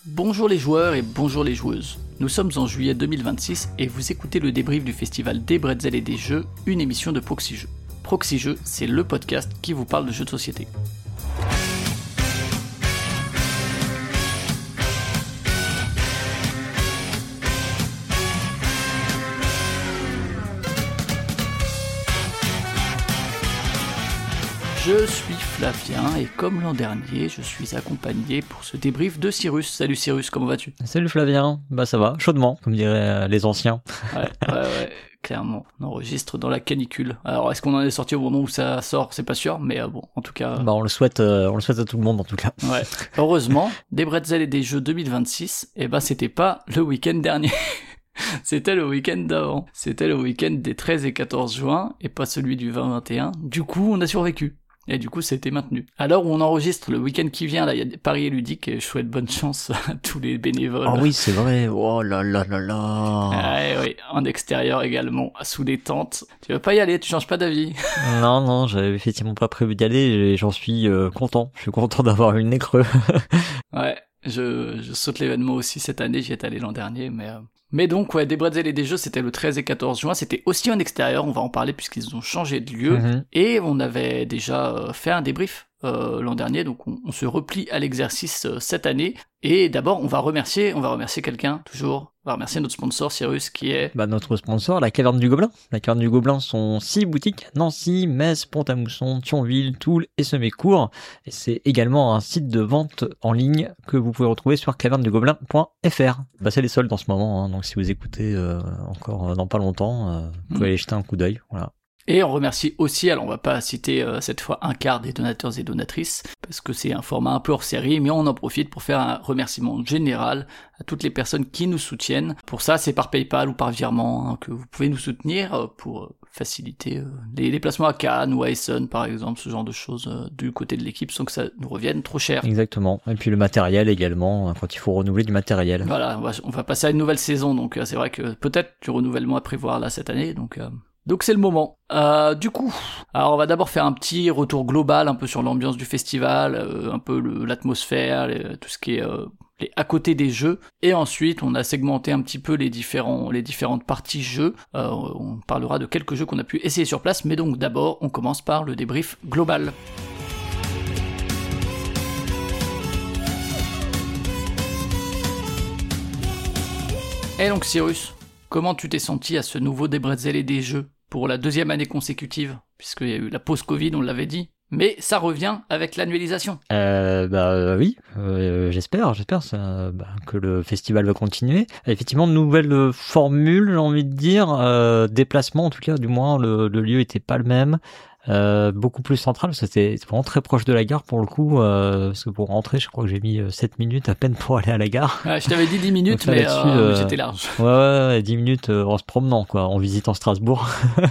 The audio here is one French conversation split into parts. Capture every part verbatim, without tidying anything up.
Bonjour les joueurs et bonjour les joueuses. Nous sommes en juillet deux mille vingt-six et vous écoutez le débrief du festival des Bretzels et des jeux, une émission de Proxy Jeux. Proxy Jeux, c'est le podcast qui vous parle de jeux de société. Je suis Flavien et comme l'an dernier, je suis accompagné pour ce débrief de Cyrus. Salut Cyrus, comment vas-tu ? Salut Flavien, bah ça va, chaudement, comme diraient les anciens. Ouais, ouais, ouais, clairement, on enregistre dans la canicule. Alors est-ce qu'on en est sorti au moment où ça sort ? C'est pas sûr, mais euh, bon, en tout cas... Bah on le souhaite, euh, on le souhaite à tout le monde en tout cas. Ouais, heureusement, des Bretzels et des jeux deux mille vingt-six, eh ben c'était pas le week-end dernier. C'était le week-end d'avant. C'était le week-end des treize et quatorze juin, et pas celui du vingt vingt et un. Du coup, on a survécu. Et du coup, c'était maintenu. À l'heure où on enregistre le week-end qui vient, là, il y a des paris ludiques et je souhaite bonne chance à tous les bénévoles. Ah oui, c'est vrai. Oh là là là là. Ouais, oui, en extérieur également, sous des tentes. Tu veux pas y aller, tu changes pas d'avis. Non, non, j'avais effectivement pas prévu d'y aller et j'en suis euh, content. Je suis content d'avoir eu le nez creux. Ouais, je, je saute l'événement aussi cette année, j'y étais allé l'an dernier, mais... Euh... Mais donc, ouais, des Bretzels et des jeux, c'était le treize et quatorze juin, c'était aussi en extérieur, on va en parler puisqu'ils ont changé de lieu, mmh. Et on avait déjà euh, fait un débrief euh, l'an dernier, donc on, on se replie à l'exercice euh, cette année, et d'abord, on va remercier, on va remercier quelqu'un, toujours, on va remercier notre sponsor, Cyrus, qui est... Bah, notre sponsor, la Caverne du Gobelin. La Caverne du Gobelin sont six boutiques, Nancy, Metz, Pont-à-Mousson, Thionville, Toul et Semécourt, et c'est également un site de vente en ligne que vous pouvez retrouver sur caverne du gobelin point f r. Bah, c'est les soldes en ce moment, hein, donc si vous écoutez euh, encore dans pas longtemps, euh, vous pouvez mmh. aller jeter un coup d'œil, voilà. Et on remercie aussi, alors on va pas citer euh, cette fois un quart des donateurs et donatrices, parce que c'est un format un peu hors série, mais on en profite pour faire un remerciement général à toutes les personnes qui nous soutiennent. Pour ça, c'est par PayPal ou par virement hein, que vous pouvez nous soutenir euh, pour faciliter euh, les déplacements à Cannes ou à Essen, par exemple, ce genre de choses euh, du côté de l'équipe, sans que ça nous revienne trop cher. Exactement. Et puis le matériel également, quand il faut renouveler du matériel. Voilà, on va, on va passer à une nouvelle saison, donc euh, c'est vrai que peut-être du renouvellement à prévoir là cette année, donc... Euh... Donc c'est le moment. Euh, du coup, alors on va d'abord faire un petit retour global un peu sur l'ambiance du festival, euh, un peu le, l'atmosphère, les, tout ce qui est euh, les à côté des jeux, et ensuite on a segmenté un petit peu les différents les différentes parties jeux. Euh, on parlera de quelques jeux qu'on a pu essayer sur place, mais donc d'abord on commence par le débrief global. Et donc Cyrus, comment tu t'es senti à ce nouveau des Bretzels et des jeux pour la deuxième année consécutive, puisqu'il y a eu la pause Covid, on l'avait dit, mais ça revient avec l'annualisation. Euh, bah oui, euh, j'espère, j'espère ça, bah, que le festival va continuer. Effectivement, nouvelle formule, j'ai envie de dire, euh, déplacement en tout cas, du moins le, le lieu était pas le même. Euh, beaucoup plus central, c'était vraiment très proche de la gare pour le coup, euh, parce que pour rentrer, je crois que j'ai mis sept minutes à peine pour aller à la gare. Ouais, je t'avais dit dix minutes, mais, euh, euh, mais j'étais large. Ouais, ouais, ouais, dix minutes euh, en se promenant, quoi, en visitant Strasbourg.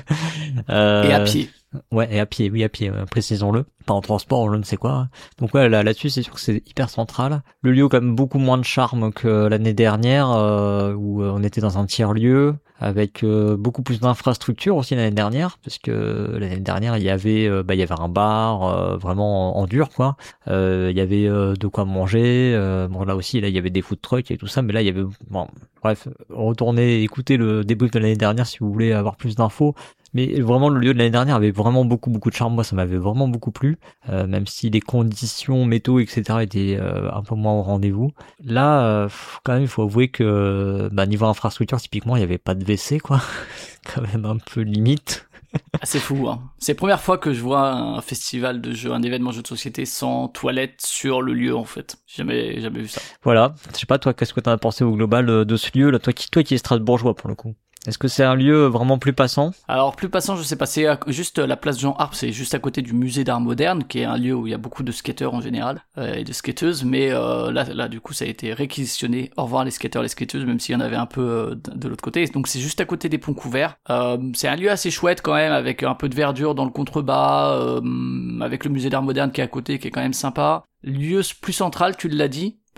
euh, et à pied. Ouais, et à pied, oui, à pied, euh, précisons-le. Pas en transport, je ne sais quoi. Donc ouais, là, là-dessus, c'est sûr que c'est hyper central. Le lieu a quand même beaucoup moins de charme que l'année dernière, euh, où on était dans un tiers-lieu, avec euh, beaucoup plus d'infrastructures aussi l'année dernière, parce que l'année dernière, il y avait euh, bah il y avait un bar euh, vraiment en, en dur, quoi. Euh, il y avait euh, de quoi manger. Euh, bon, là aussi, là, il y avait des food trucks et tout ça, mais là, il y avait... Bon, bref, retournez écouter le débrief de l'année dernière si vous voulez avoir plus d'infos. Mais vraiment, le lieu de l'année dernière avait vraiment beaucoup, beaucoup de charme. Moi, ça m'avait vraiment beaucoup plu, euh, même si les conditions météo, et cetera étaient euh, un peu moins au rendez-vous. Là, euh, quand même, il faut avouer que bah, niveau infrastructure, typiquement, il n'y avait pas de W C, quoi. Quand même un peu limite. Ah, c'est fou, hein. C'est la première fois que je vois un festival de jeux, un événement jeu de société sans toilette sur le lieu, en fait. J'ai jamais, jamais vu ça. Voilà. Je sais pas, toi, qu'est-ce que t'en as pensé au global de ce lieu, là, toi qui, toi qui es strasbourgeois, pour le coup? Est-ce que c'est un lieu vraiment plus passant ? Alors plus passant, je sais pas, c'est juste la place Jean Harpe, c'est juste à côté du musée d'art moderne, qui est un lieu où il y a beaucoup de skateurs en général, euh, et de skateuses, mais euh, là, là du coup ça a été réquisitionné, au revoir les skateurs, les skateuses, même s'il y en avait un peu euh, de l'autre côté, donc c'est juste à côté des ponts couverts. Euh, c'est un lieu assez chouette quand même, avec un peu de verdure dans le contrebas, euh, avec le musée d'art moderne qui est à côté, qui est quand même sympa. Lieu plus central, tu l'as dit,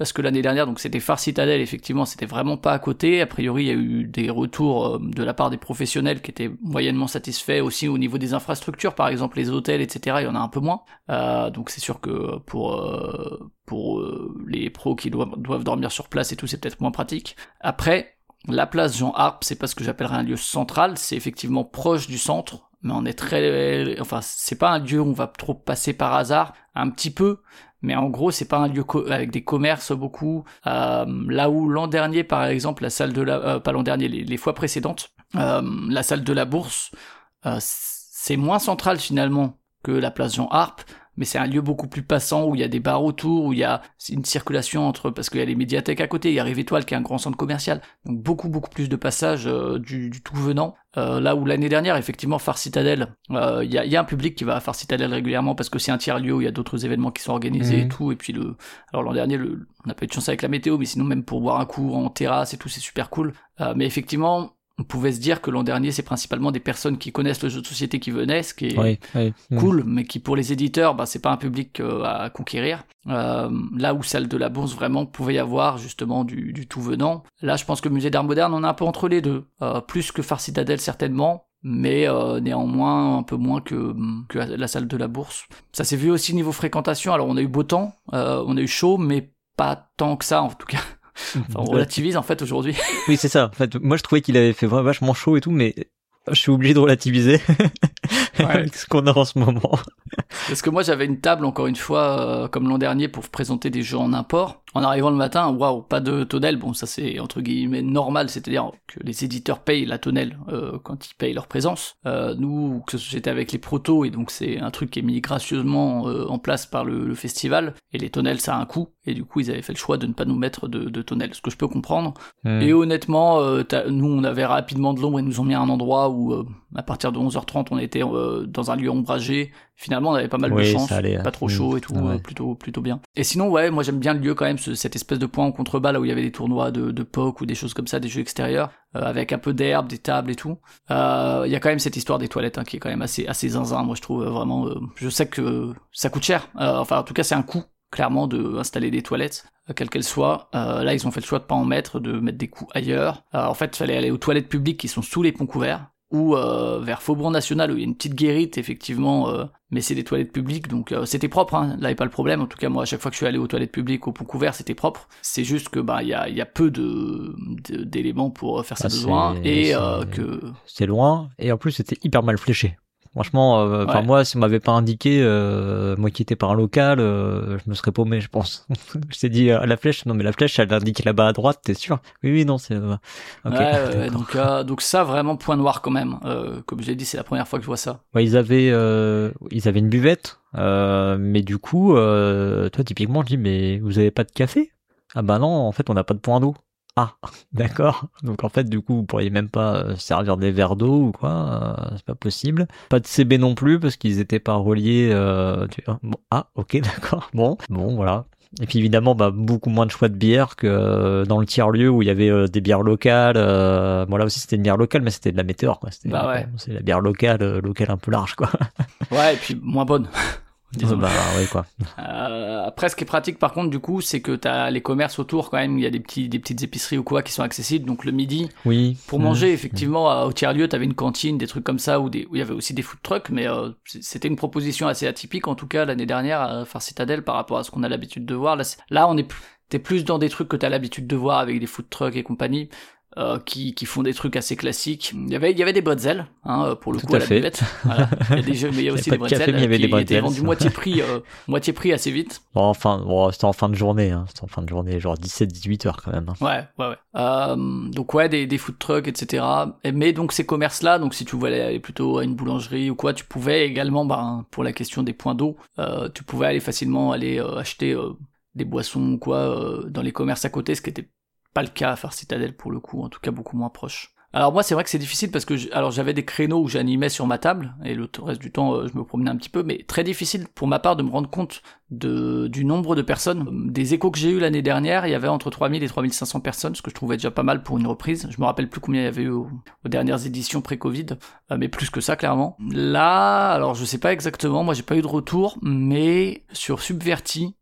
parce que l'année dernière, donc c'était Phare Citadel, effectivement, c'était vraiment pas à côté. A priori, il y a eu des retours euh, de la part des professionnels qui étaient moyennement satisfaits aussi au niveau des infrastructures, par exemple les hôtels, et cetera. Il y en a un peu moins. Euh, donc c'est sûr que pour euh, pour euh, les pros qui doivent, doivent dormir sur place et tout, c'est peut-être moins pratique. Après, la place Jean Harpe, c'est pas ce que j'appellerais un lieu central, c'est effectivement proche du centre, mais on est très, enfin, c'est pas un lieu où on va trop passer par hasard, un petit peu, mais en gros, c'est pas un lieu co- avec des commerces beaucoup, euh, là où l'an dernier, par exemple, la salle de la, euh, pas l'an dernier, les, les fois précédentes, euh, la salle de la Bourse, euh, c'est moins central finalement que la place Jean Harpe, mais c'est un lieu beaucoup plus passant où il y a des bars autour, où il y a une circulation entre, parce qu'il y a les médiathèques à côté, il y a Rive Étoile qui est un grand centre commercial, donc beaucoup beaucoup plus de passages euh, du, du tout venant. Euh, là où l'année dernière, effectivement, Phare Citadel, euh, il y, a, y a un public qui va à Phare Citadel régulièrement parce que c'est un tiers lieu où il y a d'autres événements qui sont organisés mmh. et tout, et puis le, alors l'an dernier, le, on n'a pas eu de chance avec la météo, mais sinon même pour boire un coup en terrasse et tout, c'est super cool. Euh, mais effectivement, on pouvait se dire que l'an dernier, c'est principalement des personnes qui connaissent le jeu de société qui venaient, ce qui est oui, oui. cool, mais qui pour les éditeurs, bah, c'est pas un public euh, à conquérir. Euh, là où celle de la Bourse, vraiment, pouvait y avoir justement du, du tout venant. Là, je pense que le musée d'art moderne, on est un peu entre les deux. Euh, plus que Phare Citadel, certainement, mais euh, néanmoins un peu moins que, que la salle de la Bourse. Ça s'est vu aussi niveau fréquentation. Alors, on a eu beau temps, euh, on a eu chaud, mais pas tant que ça, en tout cas. Enfin, on relativise en fait aujourd'hui. Oui, c'est ça. En fait, moi je trouvais qu'il avait fait vraiment vachement chaud et tout, mais je suis obligé de relativiser ouais. avec ce qu'on a en ce moment. Parce que moi j'avais une table encore une fois euh, comme l'an dernier pour présenter des jeux en import. En arrivant le matin, waouh, pas de tonnelle. Bon, ça c'est entre guillemets normal, c'est-à-dire que les éditeurs payent la tonnelle euh, quand ils payent leur présence. Euh, nous, que j'étais avec les protos, et donc c'est un truc qui est mis gracieusement euh, en place par le, le festival. Et les tonnelles, ça a un coût. Et du coup, ils avaient fait le choix de ne pas nous mettre de, de tonnelles, ce que je peux comprendre. Mmh. Et honnêtement, euh, nous, on avait rapidement de l'ombre et nous ont mis à un endroit où, euh, à partir de onze heures trente, on était euh, dans un lieu ombragé. Finalement, on avait pas mal oui, de chance, ça allait, pas trop chaud et tout, ouais. euh, plutôt plutôt bien. Et sinon, ouais, moi j'aime bien le lieu quand même, ce, cette espèce de point en contrebas là où il y avait des tournois de, de P O C ou des choses comme ça, des jeux extérieurs, euh, avec un peu d'herbe, des tables et tout. Il euh, y a quand même cette histoire des toilettes hein, qui est quand même assez assez zinzin. Moi, je trouve euh, vraiment. Euh, je sais que ça coûte cher. Euh, enfin, en tout cas, c'est un coût clairement de installer des toilettes, euh, quelles qu'elles soient. Euh, là, ils ont fait le choix de pas en mettre, de mettre des coûts ailleurs. Euh, en fait, il fallait aller aux toilettes publiques qui sont sous les ponts couverts, ou euh, vers Faubourg National où il y a une petite guérite effectivement, euh, mais c'est des toilettes publiques donc euh, c'était propre, hein, là est pas le problème. En tout cas moi à chaque fois que je suis allé aux toilettes publiques au pont couvert c'était propre. C'est juste que bah il y a il y a peu de, de d'éléments pour faire ses ah, besoins et euh, que c'est loin et en plus c'était hyper mal fléché. Franchement, enfin euh, ouais. moi, si on m'avait pas indiqué, euh, moi qui étais par un local, euh, je me serais paumé, je pense. Je t'ai dit à la flèche, non mais la flèche, elle indique là-bas à droite, t'es sûr ? Oui, oui, non, c'est. Euh... Okay. Ouais, ouais donc euh, donc ça vraiment point noir quand même. Euh, comme je l'ai dit, c'est la première fois que je vois ça. Ouais, ils avaient euh, ils avaient une buvette, euh, mais du coup, euh, toi typiquement, je dis mais vous avez pas de café ? Ah bah non, en fait, on n'a pas de point d'eau. Ah, d'accord. Donc en fait, du coup, vous pourriez même pas servir des verres d'eau ou quoi, euh, c'est pas possible. Pas de C B non plus parce qu'ils étaient pas reliés. Euh, tu... bon, ah, ok, d'accord. Bon, bon, voilà. Et puis évidemment, bah beaucoup moins de choix de bières que euh, dans le tiers-lieu où il y avait euh, des bières locales. Euh, bon là aussi c'était une bière locale, mais c'était de la Météor, quoi. C'était, bah ouais. Bon, c'est la bière locale, euh, locale un peu large, quoi. Ouais, et puis moins bonne. Disons. Bah oui quoi. Euh, après ce qui est pratique par contre du coup c'est que t'as les commerces autour quand même, il y a des petits des petites épiceries ou quoi qui sont accessibles, donc le midi oui pour mmh. manger effectivement mmh. au tiers lieu t'avais une cantine, des trucs comme ça où des où il y avait aussi des food trucks, mais euh, c'était une proposition assez atypique en tout cas l'année dernière à Phare Citadel par rapport à ce qu'on a l'habitude de voir. Là, là on est t'es plus dans des trucs que t'as l'habitude de voir avec des food trucks et compagnie. Euh, qui, qui font des trucs assez classiques. Il y avait, il y avait des bretzels, hein, pour le Tout coup, à, à la fait. buvette. Voilà. Il y a des jeux, mais il y a aussi des bretzels café, il y avait qui des bretzels. étaient vendus moitié prix, euh, moitié prix assez vite. Bon, enfin, bon, c'était en fin de journée, hein. C'était en fin de journée, genre dix-sept dix-huit heures quand même. Hein. Ouais, ouais, ouais. Euh, donc ouais, des, des food trucks, et cetera. Mais donc ces commerces-là, donc si tu voulais aller plutôt à une boulangerie ou quoi, tu pouvais également, bah, pour la question des points d'eau, euh, tu pouvais aller facilement aller euh, acheter euh, des boissons ou quoi euh, dans les commerces à côté, ce qui était pas le cas à Phare Citadel pour le coup, en tout cas beaucoup moins proche. Alors moi c'est vrai que c'est difficile parce que j'... alors j'avais des créneaux où j'animais sur ma table et le reste du temps euh, je me promenais un petit peu, mais très difficile pour ma part de me rendre compte de du nombre de personnes. Des échos que j'ai eu l'année dernière, il y avait entre trois mille et trois mille cinq cents personnes, ce que je trouvais déjà pas mal pour une reprise. Je me rappelle plus combien il y avait eu aux, aux dernières éditions pré-Covid, euh, mais plus que ça clairement. Là, alors je sais pas exactement, moi j'ai pas eu de retour, mais sur Subverti,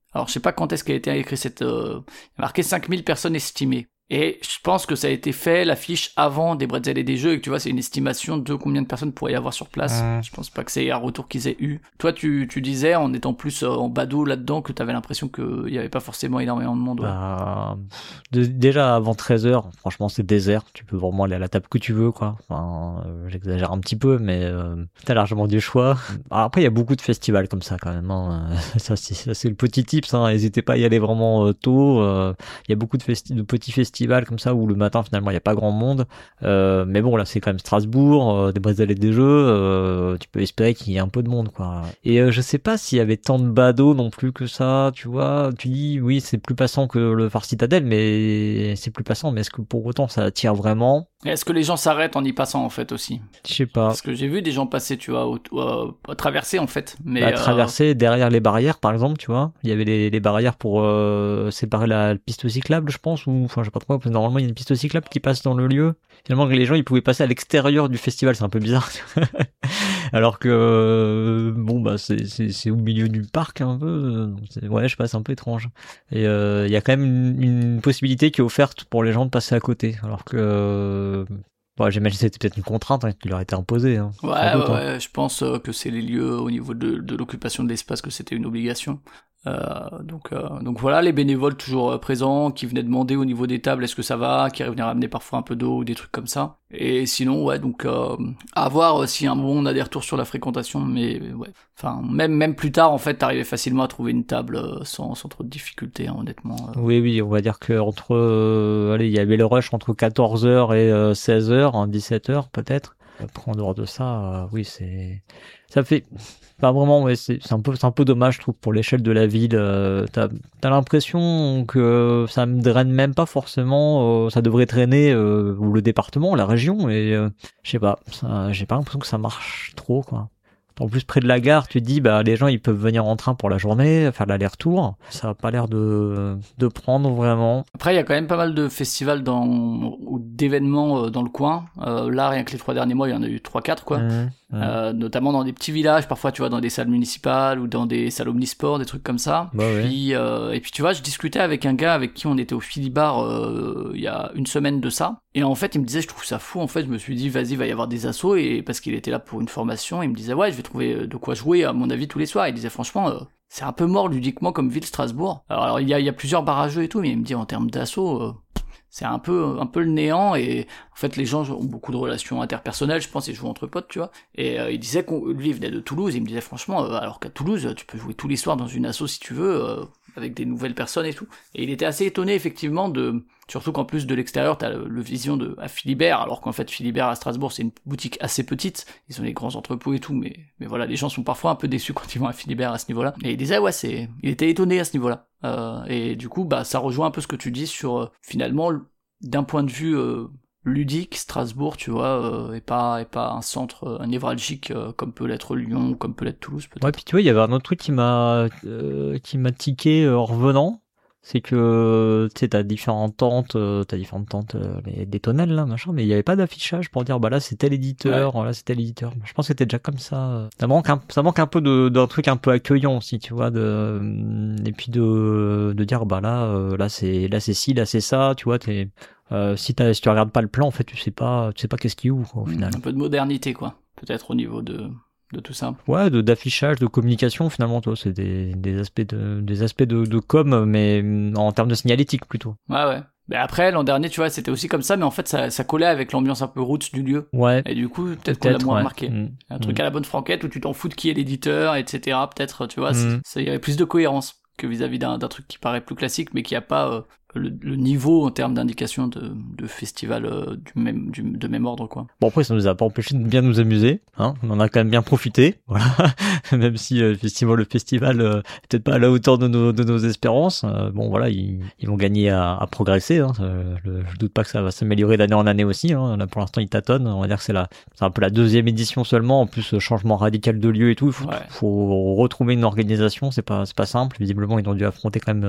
Alors je sais pas quand est-ce qu'a été écrit cette... Euh, il y a marqué cinq mille personnes estimées. Et je pense que ça a été fait, l'affiche, avant des bretzels et des jeux, et que tu vois, c'est une estimation de combien de personnes pourraient y avoir sur place. Mmh. Je pense pas que c'est un retour qu'ils aient eu. Toi, tu, tu disais, en étant plus en badaud là-dedans, que t'avais l'impression qu'il y avait pas forcément énormément de monde. Ouais. Bah, de, déjà, avant treize heures, franchement, c'est désert. Tu peux vraiment aller à la table que tu veux, quoi. Enfin, euh, j'exagère un petit peu, mais euh, t'as largement du choix. Alors après, il y a beaucoup de festivals comme ça, quand même. Hein. Ça, c'est, ça, c'est le petit tips. Hein. N'hésitez pas à y aller vraiment euh, tôt. Il euh, y a beaucoup de, festi- de petits festivals comme ça où le matin finalement il y a pas grand monde, euh, mais bon là c'est quand même Strasbourg, euh, des bretzels et des jeux, euh, tu peux espérer qu'il y ait un peu de monde quoi. Et euh, je sais pas s'il y avait tant de badauds non plus que ça, tu vois. Tu dis oui c'est plus passant que le Phare Citadel, mais c'est plus passant, mais est-ce que pour autant ça attire vraiment? Et est-ce que les gens s'arrêtent en y passant en fait aussi? Je sais pas. Parce que j'ai vu des gens passer, tu vois, au, au, à traverser en fait. Mais bah, euh... traverser derrière les barrières par exemple, tu vois. Il y avait les, les barrières pour euh, séparer la piste cyclable, je pense, ou enfin je sais pas trop. Parce que normalement il y a une piste cyclable qui passe dans le lieu. Finalement les gens ils pouvaient passer à l'extérieur du festival, c'est un peu bizarre. Alors que euh, bon bah c'est c'est c'est au milieu du parc un peu. C'est, ouais je sais pas, c'est un peu étrange. Et il euh, y a quand même une, une possibilité qui est offerte pour les gens de passer à côté. Alors que euh, ouais, j'imagine que c'était peut-être une contrainte hein, qui leur a été imposée. Hein, ouais, doute, ouais, hein. ouais, je pense euh, que c'est les lieux au niveau de, de l'occupation de l'espace que c'était une obligation. Euh, donc, euh, donc voilà, les bénévoles toujours euh, présents, qui venaient demander au niveau des tables est-ce que ça va, qui venaient ramener parfois un peu d'eau ou des trucs comme ça. Et sinon, ouais, donc euh, à voir si à un moment on a des retours sur la fréquentation, mais ouais, enfin même même plus tard en fait, t'arrivais facilement à trouver une table euh, sans sans trop de difficultés, hein, honnêtement. Euh. Oui, oui, on va dire que entre, euh, allez, il y avait le rush entre quatorze heures et euh, seize heures, hein, dix-sept heures peut-être. Après en dehors de ça, euh, oui, c'est, ça fait. Enfin, vraiment, ouais, c'est, c'est un peu, c'est un peu dommage, je trouve, pour l'échelle de la ville. Euh, t'as, t'as l'impression que ça me draine même pas forcément. Euh, ça devrait traîner euh, ou le département, la région, et euh, je sais pas. Ça, j'ai pas l'impression que ça marche trop, quoi. En plus, près de la gare, tu te dis, bah, les gens, ils peuvent venir en train pour la journée, faire l'aller-retour. Ça a pas l'air de, de prendre vraiment. Après, il y a quand même pas mal de festivals dans, ou d'événements euh, dans le coin. Euh, là, rien que les trois derniers mois, il y en a eu trois, quatre, quoi. Mmh, mmh. Euh, notamment dans des petits villages, parfois, tu vois, dans des salles municipales ou dans des salles omnisports, des trucs comme ça. Bah, puis, ouais. euh, et puis, tu vois, je discutais avec un gars avec qui on était au Philibert euh, il y a une semaine de ça. Et en fait, il me disait, je trouve ça fou. En fait, je me suis dit, vas-y, va y avoir des assos. Et parce qu'il était là pour une formation, il me disait, ouais, je vais trouver de quoi jouer, à mon avis, tous les soirs. Il disait, franchement, euh, c'est un peu mort ludiquement comme ville Strasbourg. Alors, alors il y a, il y a plusieurs barrageux et tout, mais il me dit, en termes d'assos, euh, c'est un peu, un peu le néant. Et en fait, les gens ont beaucoup de relations interpersonnelles, je pense, ils jouent entre potes, tu vois. Et euh, il disait qu'on, lui, il venait de Toulouse. Il me disait, franchement, euh, alors qu'à Toulouse, tu peux jouer tous les soirs dans une asso si tu veux, euh, avec des nouvelles personnes et tout. Et il était assez étonné, effectivement, de... Surtout qu'en plus de l'extérieur, t'as le, le vision de à Philibert, alors qu'en fait Philibert à Strasbourg c'est une boutique assez petite, ils ont les grands entrepôts et tout, mais mais voilà, les gens sont parfois un peu déçus quand ils vont à Philibert à ce niveau-là. Et il disait ouais c'est, il était étonné à ce niveau-là. Euh, et du coup bah ça rejoint un peu ce que tu dis sur euh, finalement d'un point de vue euh, ludique, Strasbourg, tu vois, euh, est pas est pas un centre euh, névralgique euh, comme peut l'être Lyon, comme peut l'être Toulouse peut-être. Ouais puis tu vois il y avait un autre truc qui m'a euh, qui m'a tiqué euh, en revenant. C'est que, tu sais, t'as différentes tentes, euh, t'as différentes tentes, euh, les, des tonnelles, là, machin, mais il n'y avait pas d'affichage pour dire, bah là, c'est tel éditeur, ouais. Là, c'est tel éditeur. Je pense que c'était déjà comme ça. Ça manque un, ça manque un peu de, d'un truc un peu accueillant aussi, tu vois, de, et puis de, de dire, bah là, euh, là, c'est, là, c'est ci, là, c'est ça, tu vois, t'es, euh, si t'as, si tu regardes pas le plan, en fait, tu sais pas, tu sais pas qu'est-ce qui est où, quoi, au final. Un peu de modernité, quoi. Peut-être au niveau de, de tout ça. Ouais, de d'affichage, de communication finalement, toi, c'est des des aspects de des aspects de de com, mais en termes de signalétique plutôt. Ouais, ouais. Mais après, l'an dernier, tu vois, c'était aussi comme ça, mais en fait, ça, ça collait avec l'ambiance un peu roots du lieu. Ouais. Et du coup, peut-être, peut-être qu'on l'a moins ouais. remarqué. Mmh. Un truc mmh. à la bonne franquette où tu t'en fous de qui est l'éditeur, et cetera. Peut-être, tu vois, mmh. il y avait plus de cohérence que vis-à-vis d'un, d'un truc qui paraît plus classique, mais qui a pas euh, le, le niveau en termes d'indication de, de festival euh, du même, du, de même ordre, quoi. Bon, après, ça nous a pas empêché de bien nous amuser, hein. On en a quand même bien profité, voilà. Même si, euh, effectivement, le festival, euh, peut-être pas à la hauteur de nos, de nos espérances. Euh, bon, voilà, ils, ils vont gagner à, à progresser, hein. Euh, le, je doute pas que ça va s'améliorer d'année en année aussi, hein. Là, pour l'instant, ils tâtonnent. On va dire que c'est la, c'est un peu la deuxième édition seulement. En plus, changement radical de lieu et tout. Il faut, ouais. faut retrouver une organisation. C'est pas, c'est pas simple. Visiblement, ils ont dû affronter quand même, euh,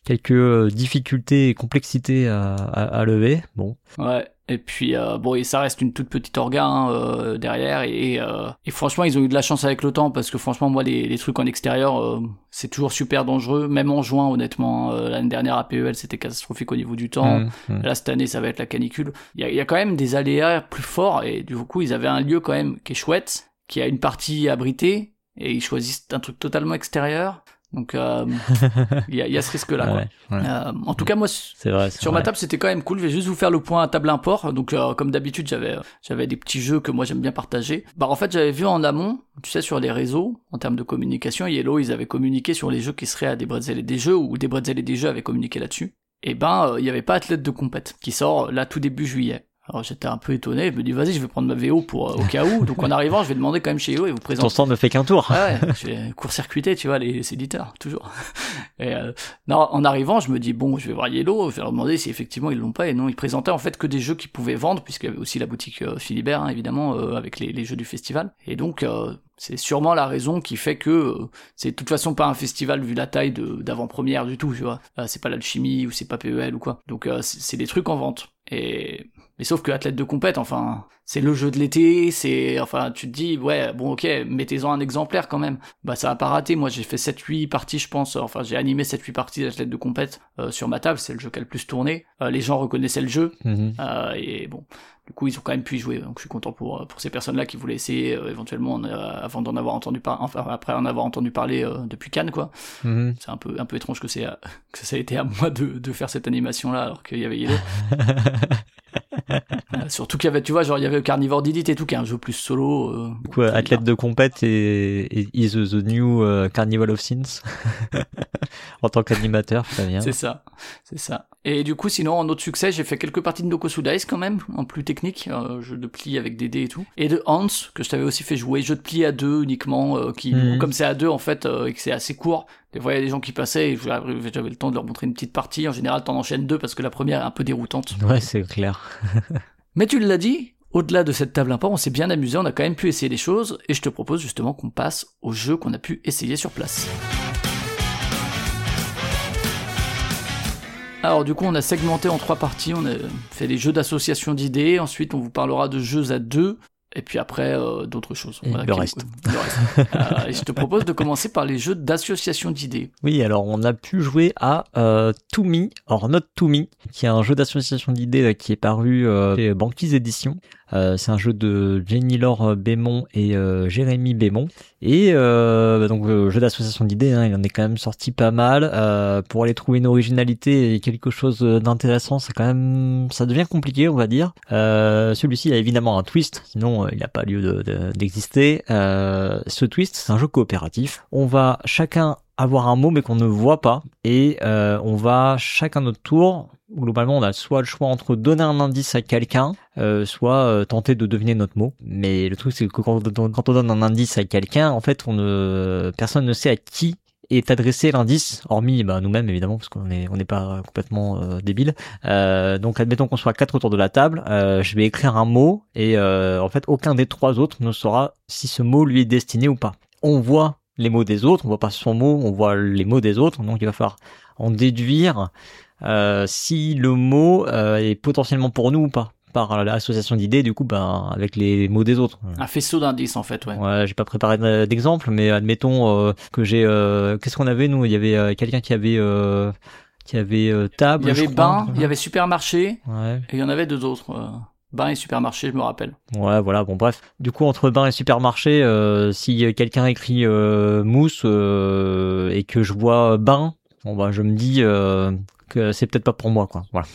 quelques difficultés et complexités à, à, à lever. Bon. Ouais. Et puis euh, bon, et ça reste une toute petite orga hein, euh, derrière et, euh, et franchement ils ont eu de la chance avec le temps parce que franchement moi les, les trucs en extérieur euh, c'est toujours super dangereux, même en juin honnêtement. Euh, l'année dernière à P E L c'était catastrophique au niveau du temps. Mmh, mmh. Là cette année ça va être la canicule. Il y a, il y a quand même des aléas plus forts et du coup ils avaient un lieu quand même qui est chouette, qui a une partie abritée et ils choisissent un truc totalement extérieur. Donc il euh, y, a, y a ce risque-là. Quoi. Ouais, ouais. Euh, en tout cas, moi, c'est vrai, c'est sur vrai. ma table, c'était quand même cool. Je vais juste vous faire le point à table import. Donc, euh, comme d'habitude, j'avais, j'avais des petits jeux que moi j'aime bien partager. Bah, en fait, j'avais vu en amont, tu sais, sur les réseaux, en termes de communication, Yellow, ils avaient communiqué sur les jeux qui seraient à des Bretzel et des jeux, ou des Bretzel et des jeux avaient communiqué là-dessus. Et ben, il euh, y avait pas Athlète de compète qui sort là tout début juillet. Alors j'étais un peu étonné, je me dis vas-y je vais prendre ma V O pour euh, au cas où, donc en arrivant je vais demander quand même chez Yellow et vous présenter. Ton stand ne fait qu'un tour. Ouais, je vais court-circuiter tu vois les, les éditeurs, toujours. Et euh, non, en arrivant je me dis bon je vais voir Yellow, je vais leur demander si effectivement ils l'ont pas, et non ils présentaient en fait que des jeux qu'ils pouvaient vendre, puisqu'il y avait aussi la boutique euh, Philibert hein, évidemment euh, avec les, les jeux du festival, et donc euh, c'est sûrement la raison qui fait que euh, c'est de toute façon pas un festival vu la taille de, d'avant-première du tout, tu vois. Euh, c'est pas l'Alchimie ou c'est pas P E L ou quoi. Donc euh, c'est, c'est des trucs en vente. Et mais sauf que Athlète de compète, enfin, c'est le jeu de l'été, c'est, enfin, tu te dis, ouais, bon, ok, mettez-en un exemplaire quand même. Bah, ça a pas raté. Moi, j'ai fait sept huit parties, je pense. Enfin, j'ai animé sept huit parties d'Athlète de compète euh, sur ma table. C'est le jeu qui a le plus tourné. Euh, les gens reconnaissaient le jeu. Mm-hmm. Euh, et bon, du coup, ils ont quand même pu y jouer. Donc, je suis content pour pour ces personnes-là qui voulaient essayer euh, éventuellement euh, avant d'en avoir entendu parler, enfin après en avoir entendu parler euh, depuis Cannes, quoi. Mm-hmm. C'est un peu un peu étrange que c'est que ça a été à moi de de faire cette animation-là alors qu'il y avait Yellow. euh, surtout qu'il y avait, tu vois, genre il y avait Carnivore Didit et tout, qui est un jeu plus solo. Euh, du coup, Athlète de compète et, et is the new uh, Carnival of Sins en tant qu'animateur, ça vient. C'est ça, c'est ça. Et du coup, sinon, en autre succès, j'ai fait quelques parties de Nokosu Dice quand même, en plus technique, euh, jeu de pli avec des dés et tout. Et de Hans, que je t'avais aussi fait jouer, jeu de pli à deux uniquement, euh, qui, mmh. comme c'est à deux en fait, euh, et que c'est assez court, des fois il y a des gens qui passaient et j'avais le temps de leur montrer une petite partie. En général, t'en enchaînes deux parce que la première est un peu déroutante. Ouais, c'est clair. Mais tu l'as dit, au-delà de cette table import, on s'est bien amusé, on a quand même pu essayer des choses, et je te propose justement qu'on passe aux jeux qu'on a pu essayer sur place. Alors du coup on a segmenté en trois parties, on a fait des jeux d'association d'idées, ensuite on vous parlera de jeux à deux, et puis après euh, d'autres choses. Et voilà, le, qui, reste. Euh, le reste. euh, et je te propose de commencer par les jeux d'association d'idées. Oui, alors on a pu jouer à euh, To Me, or Not To Me, qui est un jeu d'association d'idées euh, qui est paru euh, chez Banquise Édition. Euh, c'est un jeu de Jenny-Laure Bémont et euh, Jérémy Bémont. Et euh, donc euh, jeu d'association d'idées, hein, il en est quand même sorti pas mal. Euh, pour aller trouver une originalité et quelque chose d'intéressant, c'est quand même, ça devient compliqué, on va dire. Euh, celui-ci a évidemment un twist, sinon euh, il n'a pas lieu de, de, d'exister. Euh, ce twist, c'est un jeu coopératif. On va chacun avoir un mot mais qu'on ne voit pas, et euh, on va chacun notre tour. Globalement, on a soit le choix entre donner un indice à quelqu'un, euh, soit euh, tenter de deviner notre mot. Mais le truc, c'est que quand on, quand on donne un indice à quelqu'un, en fait, on ne, personne ne sait à qui est adressé l'indice, hormis bah, nous-mêmes évidemment, parce qu'on est on n'est pas complètement euh, débile. Euh, donc, admettons qu'on soit quatre autour de la table, euh, je vais écrire un mot et euh, en fait, aucun des trois autres ne saura si ce mot lui est destiné ou pas. On voit les mots des autres, on voit pas son mot, on voit les mots des autres, donc il va falloir en déduire euh, si le mot euh, est potentiellement pour nous ou pas, par l'association d'idées, du coup, ben, avec les mots des autres. Un faisceau d'indices, en fait, ouais. Ouais, j'ai pas préparé d'exemple, mais admettons euh, que j'ai... Euh, qu'est-ce qu'on avait, nous? Il y avait euh, quelqu'un qui avait... Euh, qui avait euh, table, il y avait je bain, crois. Il y avait supermarché, ouais. Et il y en avait deux autres. Euh, bain et supermarché, je me rappelle. Ouais, voilà, bon, bref. Du coup, entre bain et supermarché, euh, si quelqu'un écrit euh, mousse euh, et que je vois bain, bon, bah, je me dis euh, que c'est peut-être pas pour moi, quoi. Voilà.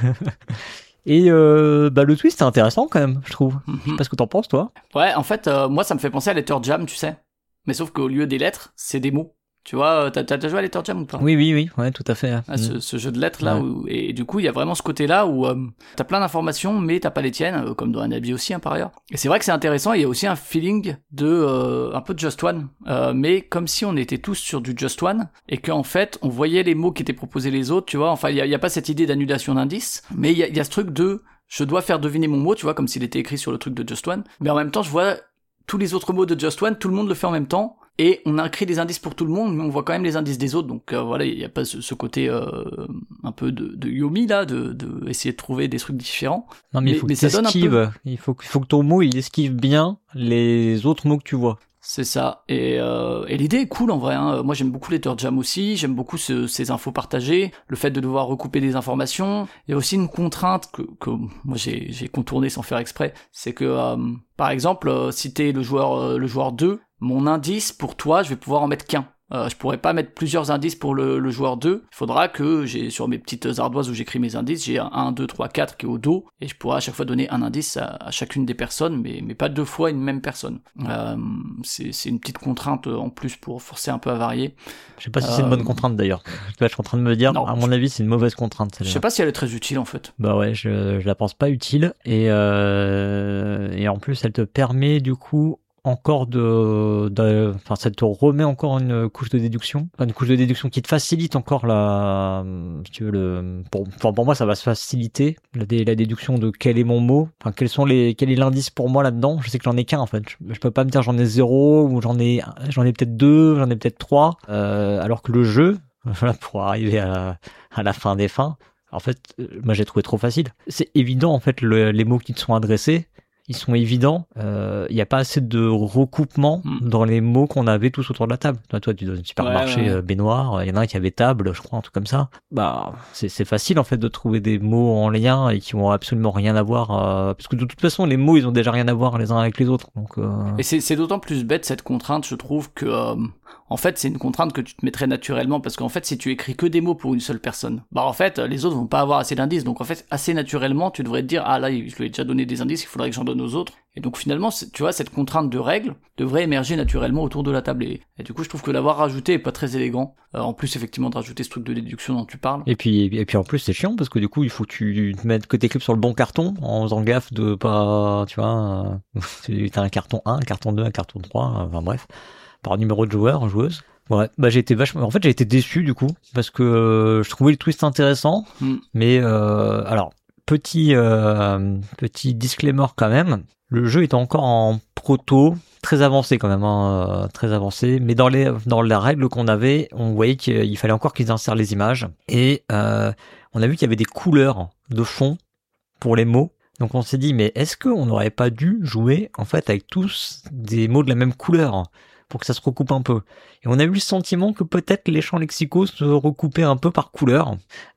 Et euh, bah, le twist est intéressant quand même, je trouve. Mm-hmm. Je sais pas ce que t'en penses, toi. Ouais, en fait, euh, moi, ça me fait penser à Letter Jam, tu sais. Mais sauf qu'au lieu des lettres, c'est des mots. Tu vois, t'as, t'as joué à Letter Jam ou pas? Oui, oui, oui, ouais, tout à fait. Ah, ce, mmh. ce jeu de lettres là, ouais. où, et du coup, il y a vraiment ce côté-là où euh, t'as plein d'informations, mais t'as pas les tiennes, euh, comme dans un habit aussi, hein, par ailleurs. Et c'est vrai que c'est intéressant. Il y a aussi un feeling de euh, un peu de Just One, euh, mais comme si on était tous sur du Just One et qu'en fait, on voyait les mots qui étaient proposés les autres. Tu vois, enfin, il y a, y a pas cette idée d'annulation d'indices, mais il y a, y a ce truc de je dois faire deviner mon mot, tu vois, comme s'il était écrit sur le truc de Just One, mais en même temps, je vois tous les autres mots de Just One, tout le monde le fait en même temps. et on a créé des indices pour tout le monde, mais on voit quand même les indices des autres, donc euh, voilà, il y a pas ce, ce côté euh, un peu de, de Yomi là, de, de essayer de trouver des trucs différents. Non mais, mais il faut que tu esquives, peu... il faut, il faut que ton mot il esquive bien les autres mots que tu vois. C'est ça, et, euh, et l'idée est cool en vrai, hein. Moi j'aime beaucoup les Turtle Jam aussi, j'aime beaucoup ce, ces infos partagées, le fait de devoir recouper des informations. Il y a aussi une contrainte que, que moi j'ai, j'ai contournée sans faire exprès, c'est que euh, par exemple, euh, si t'es le joueur, euh, le joueur deux, mon indice pour toi, je vais pouvoir en mettre qu'un. Euh, je pourrais pas mettre plusieurs indices pour le, le joueur deux. Il faudra que j'ai sur mes petites ardoises où j'écris mes indices, j'ai un un, deux, trois, quatre qui est au dos, et je pourrai à chaque fois donner un indice à, à chacune des personnes, mais, mais pas deux fois une même personne. Euh, c'est, c'est une petite contrainte en plus pour forcer un peu à varier. Je sais pas si euh... c'est une bonne contrainte d'ailleurs. Là, je suis en train de me dire, non, à mon avis, c'est une mauvaise contrainte. Celle-là. Je sais pas si elle est très utile en fait. Bah ouais, je, je la pense pas utile, et, euh, et en plus, elle te permet du coup encore de, de, enfin, ça te remet encore une couche de déduction, enfin, une couche de déduction qui te facilite encore la, si tu veux le, pour, enfin, pour moi, ça va se faciliter la, la déduction de quel est mon mot, enfin, quels sont les, quel est l'indice pour moi là-dedans. Je sais que j'en ai qu'un, en fait. Je, je peux pas me dire j'en ai zéro, ou j'en ai, j'en ai peut-être deux, j'en ai peut-être trois, euh, alors que le jeu, voilà, pour arriver à, à la fin des fins, en fait, moi, j'ai trouvé trop facile. C'est évident, en fait, le, les mots qui te sont adressés, ils sont évidents. Il euh, n'y a pas assez de recoupement mm. dans les mots qu'on avait tous autour de la table. Toi, toi tu dois un supermarché ouais, ouais. euh, baignoire. Il y en a un qui avait table, je crois, un truc comme ça. Bah, c'est, c'est facile en fait de trouver des mots en lien et qui ont absolument rien à voir. Euh, parce que de toute façon, les mots, ils ont déjà rien à voir les uns avec les autres. Donc. Euh... Et c'est, c'est d'autant plus bête cette contrainte, je trouve que. Euh... En fait, c'est une contrainte que tu te mettrais naturellement, parce qu'en fait, si tu écris que des mots pour une seule personne, bah en fait, les autres vont pas avoir assez d'indices. Donc en fait, assez naturellement, tu devrais te dire, ah là, je lui ai déjà donné des indices, il faudrait que j'en donne aux autres. Et donc finalement, tu vois, cette contrainte de règle devrait émerger naturellement autour de la table. Et, et du coup, je trouve que l'avoir rajouté est pas très élégant. Euh, en plus, effectivement, de rajouter ce truc de déduction dont tu parles. Et puis, et puis en plus, c'est chiant, parce que du coup, il faut que tu te mettes, que t'écrives sur le bon carton, en faisant gaffe de pas, tu vois, euh, t'as un carton un, un carton deux, un carton trois, enfin bref, par numéro de joueur, joueuse. Ouais, bah j'ai été vachement. En fait, j'ai été déçu du coup parce que euh, je trouvais le twist intéressant, mm. mais euh, alors petit euh, petit disclaimer quand même. Le jeu est encore en proto, très avancé quand même, hein, euh, très avancé. Mais dans les dans la règle qu'on avait, on voyait qu'il fallait encore qu'ils insèrent les images et euh, on a vu qu'il y avait des couleurs de fond pour les mots. Donc on s'est dit mais est-ce qu'on n'aurait pas dû jouer en fait avec tous des mots de la même couleur pour que ça se recoupe un peu. Et on a eu le sentiment que peut-être les champs lexicaux se recoupaient un peu par couleur,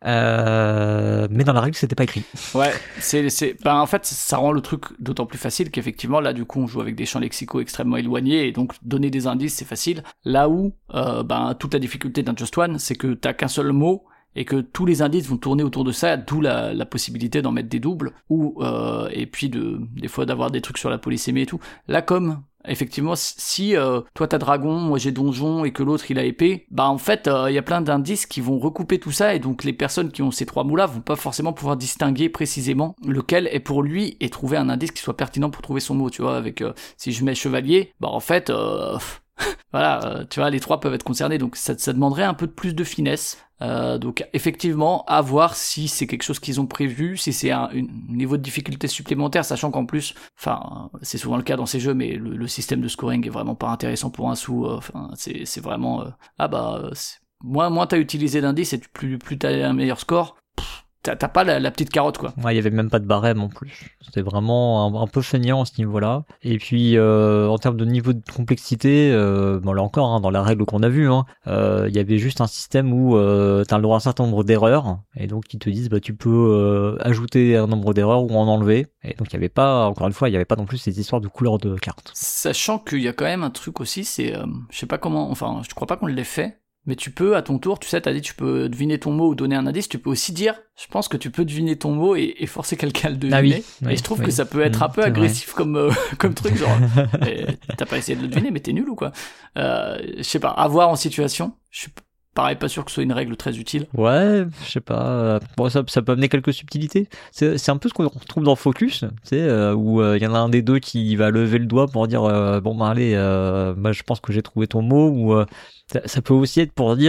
euh, mais dans la règle c'était pas écrit. Ouais, c'est, c'est, ben en fait ça rend le truc d'autant plus facile qu'effectivement là du coup on joue avec des champs lexicaux extrêmement éloignés et donc donner des indices c'est facile. Là où euh, ben toute la difficulté d'un Just One c'est que t'as qu'un seul mot et que tous les indices vont tourner autour de ça, d'où la, la possibilité d'en mettre des doubles ou euh, et puis de des fois d'avoir des trucs sur la polysémie et tout. Là comme effectivement, si euh, toi t'as dragon, moi j'ai donjon et que l'autre il a épée, bah en fait il euh, y a plein d'indices qui vont recouper tout ça et donc les personnes qui ont ces trois mots-là vont pas forcément pouvoir distinguer précisément lequel est pour lui et trouver un indice qui soit pertinent pour trouver son mot, tu vois, avec euh, si je mets chevalier, bah en fait euh, voilà, euh, tu vois, les trois peuvent être concernés, donc ça, ça demanderait un peu de plus de finesse. Euh, donc effectivement, à voir si c'est quelque chose qu'ils ont prévu, si c'est un, un niveau de difficulté supplémentaire, sachant qu'en plus, enfin, c'est souvent le cas dans ces jeux, mais le, le système de scoring est vraiment pas intéressant pour un sou. Enfin, euh, c'est, c'est vraiment, euh, ah bah, c'est, moins, moins t'as utilisé d'indices et plus, plus t'as un meilleur score. Pff, T'as, t'as pas la, la petite carotte quoi. Ouais, il y avait même pas de barème en plus. C'était vraiment un, un peu feignant à ce niveau-là. Et puis euh, en termes de niveau de complexité, euh, bon là encore, hein, dans la règle qu'on a vue, hein, euh, il y avait juste un système où euh, t'as le droit à un certain nombre d'erreurs, et donc ils te disent bah tu peux euh, ajouter un nombre d'erreurs ou en enlever. Et donc il y avait pas, encore une fois, il y avait pas non plus ces histoires de couleurs de cartes. Sachant qu'il y a quand même un truc aussi, c'est, euh, je sais pas comment, enfin je crois pas qu'on l'ait fait. Mais tu peux, à ton tour, tu sais, t'as dit tu peux deviner ton mot ou donner un indice, tu peux aussi dire, je pense que tu peux deviner ton mot et, et forcer quelqu'un à le deviner. Ah oui, oui, et je trouve oui. que ça peut être mmh, un peu agressif comme euh, comme truc, genre, t'as pas essayé de le deviner, mais t'es nul ou quoi. Euh, je sais pas, à voir en situation, je suis pareil pas sûr que ce soit une règle très utile. Ouais, je sais pas, bon ça, ça peut amener quelques subtilités. C'est, c'est un peu ce qu'on retrouve dans Focus, tu sais, euh, où il euh, y en a un des deux qui va lever le doigt pour dire, euh, bon ben allez, euh, moi je pense que j'ai trouvé ton mot, ou... Euh, ça peut aussi être pour dire,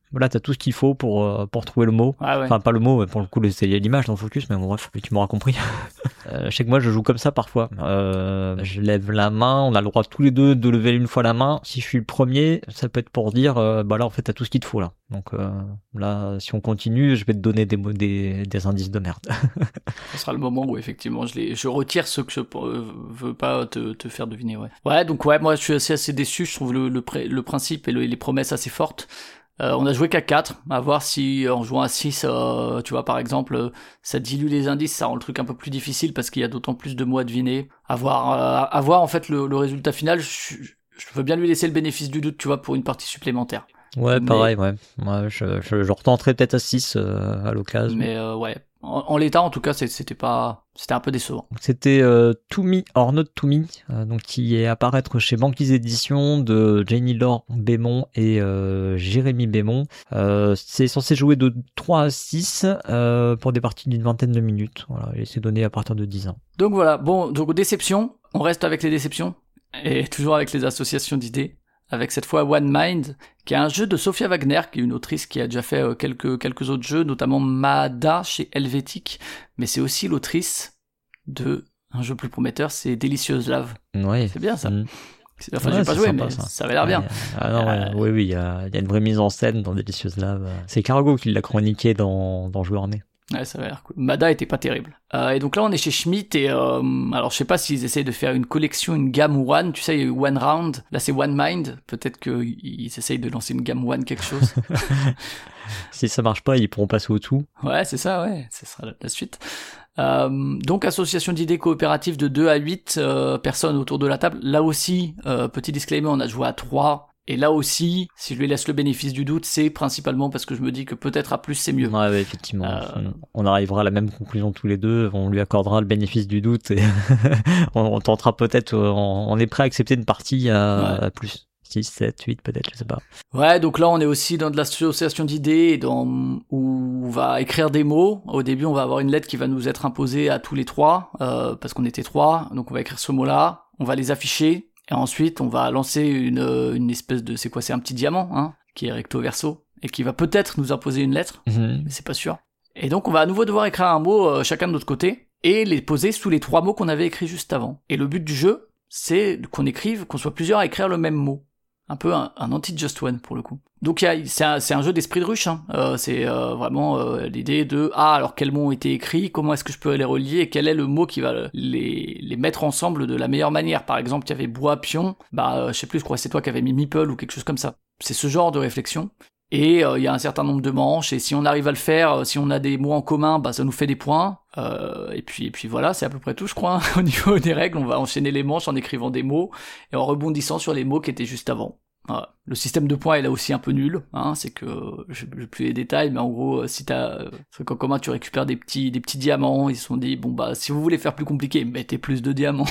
Là, t'as tout ce qu'il faut pour euh, pour trouver le mot. Ah ouais. Enfin, pas le mot, pour le coup, c'est l'image dans le focus, mais bon, bref, tu m'auras compris. euh, je sais que moi, je joue comme ça parfois. Euh, je lève la main, on a le droit tous les deux de lever une fois la main. Si je suis le premier, ça peut être pour dire, euh, bah là, en fait, t'as tout ce qu'il te faut là. Donc euh, là, si on continue, je vais te donner des mots, des, des indices de merde. Ce sera le moment où effectivement je les, je retire ceux que je euh, veux pas te, te faire deviner. Ouais. Ouais, donc ouais, moi je suis assez assez déçu. Je trouve le le, pré, le principe et le, les promesses assez fortes. Euh, on a joué qu'à quatre, à voir si en jouant à six, euh, tu vois par exemple, euh, ça dilue les indices, ça rend le truc un peu plus difficile parce qu'il y a d'autant plus de mots à deviner. À voir, euh, à voir en fait le, le résultat final. Je, je veux bien lui laisser le bénéfice du doute, tu vois, pour une partie supplémentaire. Ouais, mais, pareil, ouais. ouais je, je, je retenterai peut-être à six euh, à l'occasion. Mais euh, ouais, en, en l'état en tout cas, c'était pas, c'était un peu décevant. C'était euh, To Me or Not To Me, euh, donc qui est à apparaître chez Banquise Éditions de Jenny-Laure Bémon et euh, Jérémy Bémon. Euh, c'est censé jouer de trois à six euh, pour des parties d'une vingtaine de minutes. Voilà, et c'est donné à partir de dix ans. Donc voilà, bon, donc déception, on reste avec les déceptions et toujours avec les associations d'idées. Avec cette fois One Mind, qui est un jeu de Sophia Wagner, qui est une autrice qui a déjà fait euh, quelques quelques autres jeux, notamment Maada chez Helvétique, mais c'est aussi l'autrice de un jeu plus prometteur, c'est Delicious Love. Ouais. C'est bien ça. Mmh. Enfin, ouais, j'ai pas joué, sympa, mais ça. ça avait l'air bien. Ouais, ah non, euh... ouais, oui, oui, il y a, il y a une vraie mise en scène dans Delicious Love. C'est Cargo qui l'a chroniqué dans, dans Joueur Né. Ouais, ça a l'air cool. Mada était pas terrible. Euh, et donc là, on est chez Schmidt et euh, alors je sais pas s'ils essayent de faire une collection, une gamme One. Tu sais, il y a eu One Round. Là, c'est One Mind. Peut-être qu'ils essayent de lancer une gamme One quelque chose. Si ça marche pas, ils pourront passer au tout. Ouais, c'est ça, ouais. Ce sera la, la suite. Euh, donc association d'idées coopératives de deux à huit euh, personnes autour de la table. Là aussi, euh, petit disclaimer, on a joué à trois. Et là aussi, si je lui laisse le bénéfice du doute, c'est principalement parce que je me dis que peut-être à plus c'est mieux. Ouais, ouais effectivement. Euh... On arrivera à la même conclusion tous les deux, on lui accordera le bénéfice du doute et on, on tentera peut-être, on, on est prêt à accepter une partie à, ouais. à plus. six, sept, huit peut-être, je sais pas. Ouais, donc là on est aussi dans de l'association d'idées dans, où on va écrire des mots. Au début on va avoir une lettre qui va nous être imposée à tous les trois, euh, parce qu'on était trois, donc on va écrire ce mot-là, on va les afficher. Et ensuite, on va lancer une, une espèce de, c'est quoi, c'est un petit diamant, hein, qui est recto verso, et qui va peut-être nous imposer une lettre, mmh. mais c'est pas sûr. Et donc, on va à nouveau devoir écrire un mot, euh, chacun de notre côté, et les poser sous les trois mots qu'on avait écrits juste avant. Et le but du jeu, c'est qu'on écrive, qu'on soit plusieurs à écrire le même mot. Un peu un, un anti-Just One, pour le coup. Donc, y a, c'est, un, c'est un jeu d'esprit de ruche, hein. Euh, c'est euh, vraiment euh, l'idée de, ah, alors quels mots ont été écrits, comment est-ce que je peux les relier, et quel est le mot qui va les, les mettre ensemble de la meilleure manière. Par exemple, il y avait bois, pion, bah, euh, je sais plus, je crois que c'est toi qui avais mis meeple ou quelque chose comme ça. C'est ce genre de réflexion. Et il euh, y a un certain nombre de manches, et si on arrive à le faire, euh, si on a des mots en commun, bah ça nous fait des points. Euh, et puis, et puis voilà, c'est à peu près tout, je crois. Hein. Au niveau des règles, on va enchaîner les manches en écrivant des mots et en rebondissant sur les mots qui étaient juste avant. Voilà. Le système de points est là aussi un peu nul, hein, c'est que je n'ai plus les détails, mais en gros, si t'as un truc en commun, tu récupères des petits, des petits diamants. Ils se sont dit, bon bah, si vous voulez faire plus compliqué, mettez plus de diamants.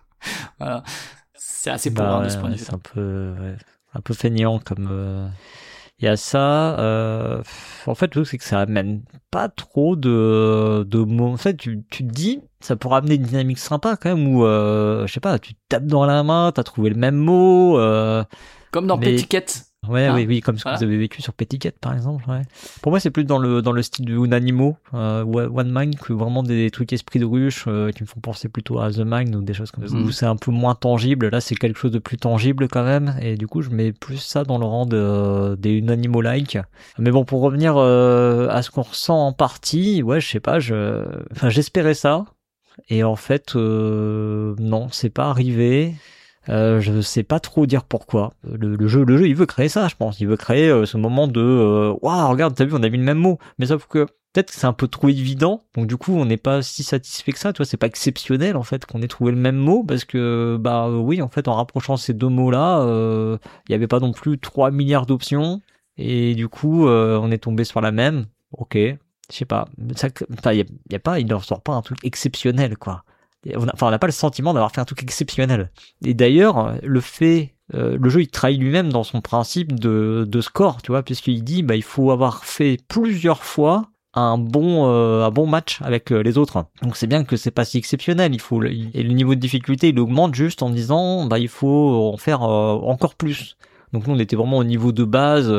Voilà. C'est assez pauvre bah, hein, de ce point de vue. C'est un peu, ouais, un peu feignant comme. Euh... Il y a ça. Euh... En fait, le truc c'est que ça amène pas trop de de mots. En fait, tu tu te dis, ça pourrait amener une dynamique sympa quand même où, euh, je sais pas, tu tapes dans la main, t'as trouvé le même mot. Euh... Comme dans Mais... Pétiquette. Ouais, hein oui, oui, comme ce voilà. que vous avez vécu sur Pétiquette, par exemple. Ouais. Pour moi, c'est plus dans le dans le style de Unanimo, euh, One Mind, que vraiment des trucs esprit de ruche euh, qui me font penser plutôt à The Mind ou des choses comme ça, mmh. où c'est un peu moins tangible. Là, c'est quelque chose de plus tangible quand même, et du coup, je mets plus ça dans le rang de, des Unanimo-like. Mais bon, pour revenir euh, à ce qu'on ressent en partie, ouais, je sais pas, je, enfin, j'espérais ça, et en fait, euh, non, c'est pas arrivé. Euh, je sais pas trop dire pourquoi. Le, le jeu, le jeu, il veut créer ça, je pense. Il veut créer euh, ce moment de euh, waouh, regarde, t'as vu, on a mis le même mot. Mais sauf que peut-être que c'est un peu trop évident. Donc du coup, on n'est pas si satisfait que ça. Tu vois, c'est pas exceptionnel en fait qu'on ait trouvé le même mot parce que bah oui, en fait, en rapprochant ces deux mots-là, il euh, y avait pas non plus trois milliards d'options et du coup, euh, on est tombé sur la même. Ok, je sais pas. Ça, enfin, y a, y a pas, il ne ressort pas un truc exceptionnel quoi. On a, enfin, on n'a pas le sentiment d'avoir fait un truc exceptionnel. Et d'ailleurs, le fait, euh, le jeu, il trahit lui-même dans son principe de, de score, tu vois, puisqu'il dit, bah, il faut avoir fait plusieurs fois un bon, euh, un bon match avec les autres. Donc c'est bien que c'est pas si exceptionnel. Il faut, et le niveau de difficulté, il augmente juste en disant, bah, il faut en faire euh, encore plus. Donc nous, on était vraiment au niveau de base,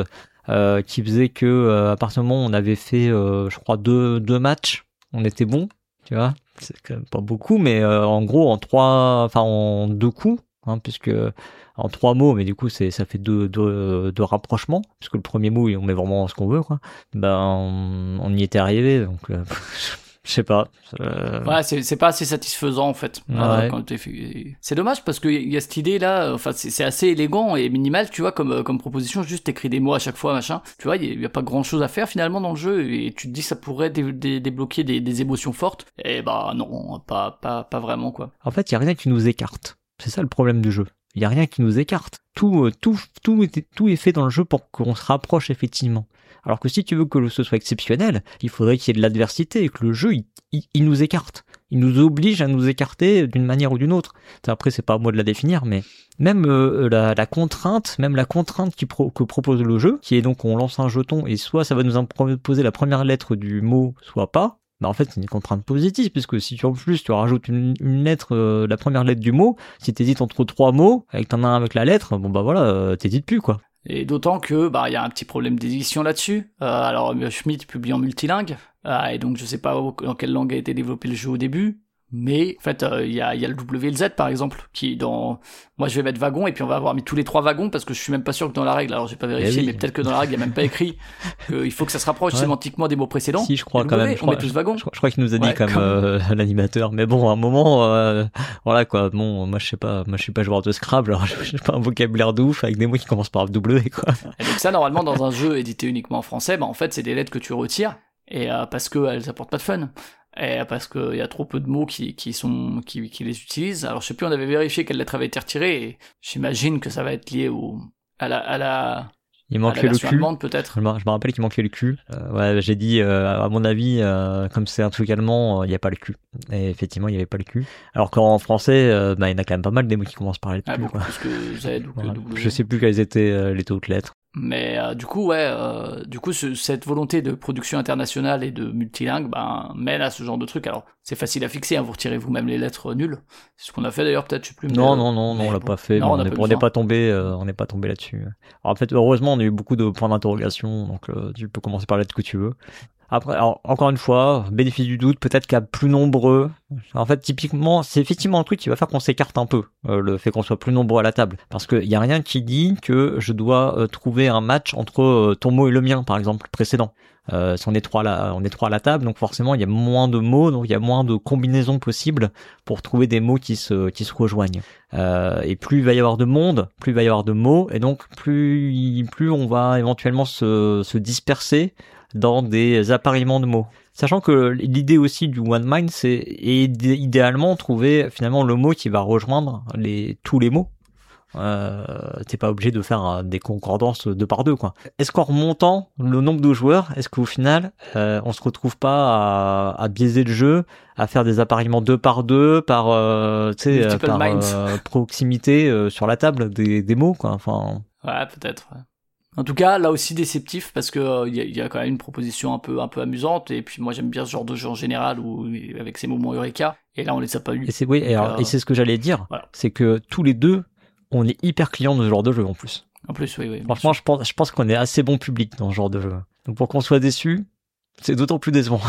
euh, qui faisait que euh, à partir du moment où on avait fait, euh, je crois, deux, deux matchs, on était bon, tu vois. C'est quand même pas beaucoup, mais euh, en gros, en trois, enfin en deux coups, hein, puisque en trois mots, mais du coup, c'est ça fait deux, deux, deux rapprochements, puisque le premier mot, on met vraiment ce qu'on veut, quoi. Ben, on, on y était arrivé, donc. Euh, Je sais pas. Euh... Ouais, c'est, c'est pas assez satisfaisant en fait. Ouais. Euh, quand t'es fait... C'est dommage parce qu'il y a cette idée là, enfin c'est, c'est assez élégant et minimal, tu vois, comme, comme proposition, juste t'écris des mots à chaque fois, machin. Tu vois, il y, y a pas grand chose à faire finalement dans le jeu et tu te dis que ça pourrait dé- dé- débloquer des, des émotions fortes. Et bah non, pas, pas, pas vraiment quoi. En fait, il y a rien qui nous écarte. C'est ça le problème du jeu. Il y a rien qui nous écarte. Tout, tout, tout, est, tout est fait dans le jeu pour qu'on se rapproche effectivement. Alors que si tu veux que ce soit exceptionnel, il faudrait qu'il y ait de l'adversité et que le jeu, il, il, il nous écarte. Il nous oblige à nous écarter d'une manière ou d'une autre. Après, c'est pas à moi de la définir, mais même euh, la, la contrainte, même la contrainte qui pro, que propose le jeu, qui est donc on lance un jeton et soit ça va nous imposer la première lettre du mot, soit pas. Bah en fait, c'est une contrainte positive, puisque si tu en plus tu rajoutes une, une lettre, euh, la première lettre du mot, si t'hésites entre trois mots, et que t'en as un avec la lettre, bon bah voilà, euh, t'hésites plus quoi. Et d'autant que bah il y a un petit problème d'édition là-dessus. Euh, alors Schmidt publie en multilingue, euh, et donc je sais pas où, dans quelle langue a été développé le jeu au début. Mais en fait, il euh, y, a, y a le W L Z par exemple, qui dans... Moi je vais mettre wagon, et puis on va avoir mis tous les trois wagons, parce que je suis même pas sûr que dans la règle, alors j'ai pas vérifié, oui. mais peut-être que dans la règle il y a même pas écrit qu'il faut que ça se rapproche ouais. sémantiquement des mots précédents. Si, je crois quand w, même. on je crois, met tous wagons. Je, je, je crois qu'il nous a dit ouais, comme, comme... Euh, l'animateur, mais bon, à un moment, euh, voilà quoi, bon, moi je sais pas, moi je suis pas joueur de Scrabble, alors j'ai pas un vocabulaire de ouf avec des mots qui commencent par W quoi. Et donc ça, normalement, dans un jeu édité uniquement en français, bah en fait c'est des lettres que tu retires, et euh, parce qu'elles apportent pas de fun. Et parce qu'il y a trop peu de mots qui, qui sont qui, qui les utilisent. Alors je sais plus, on avait vérifié quelle lettre avait été retirée, et j'imagine que ça va être lié au à la à la il manquait le cul. Allemande, peut-être. Je me, je me rappelle qu'il manquait le cul. Euh, ouais, j'ai dit, euh, à mon avis, euh, comme c'est un truc allemand, il euh, n'y a pas le cul. Et effectivement, il n'y avait pas le cul. Alors qu'en français, euh, bah, il y en a quand même pas mal des mots qui commencent par les ah, cul. beaucoup Quoi. plus que Z ou que voilà. W. Je sais plus quelles étaient euh, les autres lettres. Mais euh, du coup, ouais, euh, du coup, ce, cette volonté de production internationale et de multilingue, ben, mène à ce genre de truc. Alors, c'est facile à fixer, hein, vous retirez vous-même les lettres nulles. C'est ce qu'on a fait d'ailleurs, peut-être, je sais plus. Mais, non, euh, non, non, non, on l'a bon, pas fait. Non, on n'est pas, pas tombé, euh, on n'est pas tombé là-dessus. Alors, en fait, heureusement, on a eu beaucoup de points d'interrogation, donc euh, tu peux commencer par la lettre que tu veux. Après, alors, encore une fois, bénéfice du doute, peut-être qu'à plus nombreux. En fait, typiquement, c'est effectivement un truc qui va faire qu'on s'écarte un peu, euh, le fait qu'on soit plus nombreux à la table. Parce qu'il y a rien qui dit que je dois euh, trouver un match entre euh, ton mot et le mien, par exemple, précédent. Euh, si on est trois à la, on est trois à la table, donc forcément, il y a moins de mots, donc il y a moins de combinaisons possibles pour trouver des mots qui se, qui se rejoignent. Euh, et plus il va y avoir de monde, plus il va y avoir de mots, et donc plus, plus on va éventuellement se, se disperser dans des appariements de mots. Sachant que l'idée aussi du One Mind, c'est idéalement trouver finalement le mot qui va rejoindre les, tous les mots. Euh, t'es pas obligé de faire des concordances deux par deux, quoi. Est-ce qu'en remontant le nombre de joueurs, est-ce qu'au final, euh, on se retrouve pas à, à biaiser le jeu, à faire des appariements deux par deux, par, euh, tu sais, par euh, proximité euh, sur la table des, des mots, quoi. Enfin. Ouais, peut-être. Ouais. En tout cas, là aussi déceptif, parce que il euh, y, y a quand même une proposition un peu un peu amusante, et puis moi j'aime bien ce genre de jeu en général, où avec ces moments eureka, et là on les a pas eu. Et c'est oui, et, alors, euh, et c'est ce que j'allais dire, voilà. C'est que tous les deux, on est hyper clients de ce genre de jeu en plus. En plus, oui, oui. Franchement, je pense, je pense qu'on est assez bon public dans ce genre de jeu. Donc pour qu'on soit déçu, c'est d'autant plus décevant.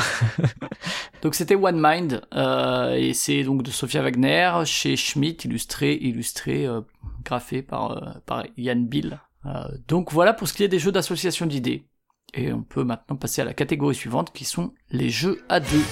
Donc c'était One Mind, euh, et c'est donc de Sophia Wagner, chez Schmidt, illustré, illustré, euh, graphé par euh, par Yann Bill. Euh, donc voilà pour ce qui est des jeux d'association d'idées. Et on peut maintenant passer à la catégorie suivante, qui sont les jeux à deux.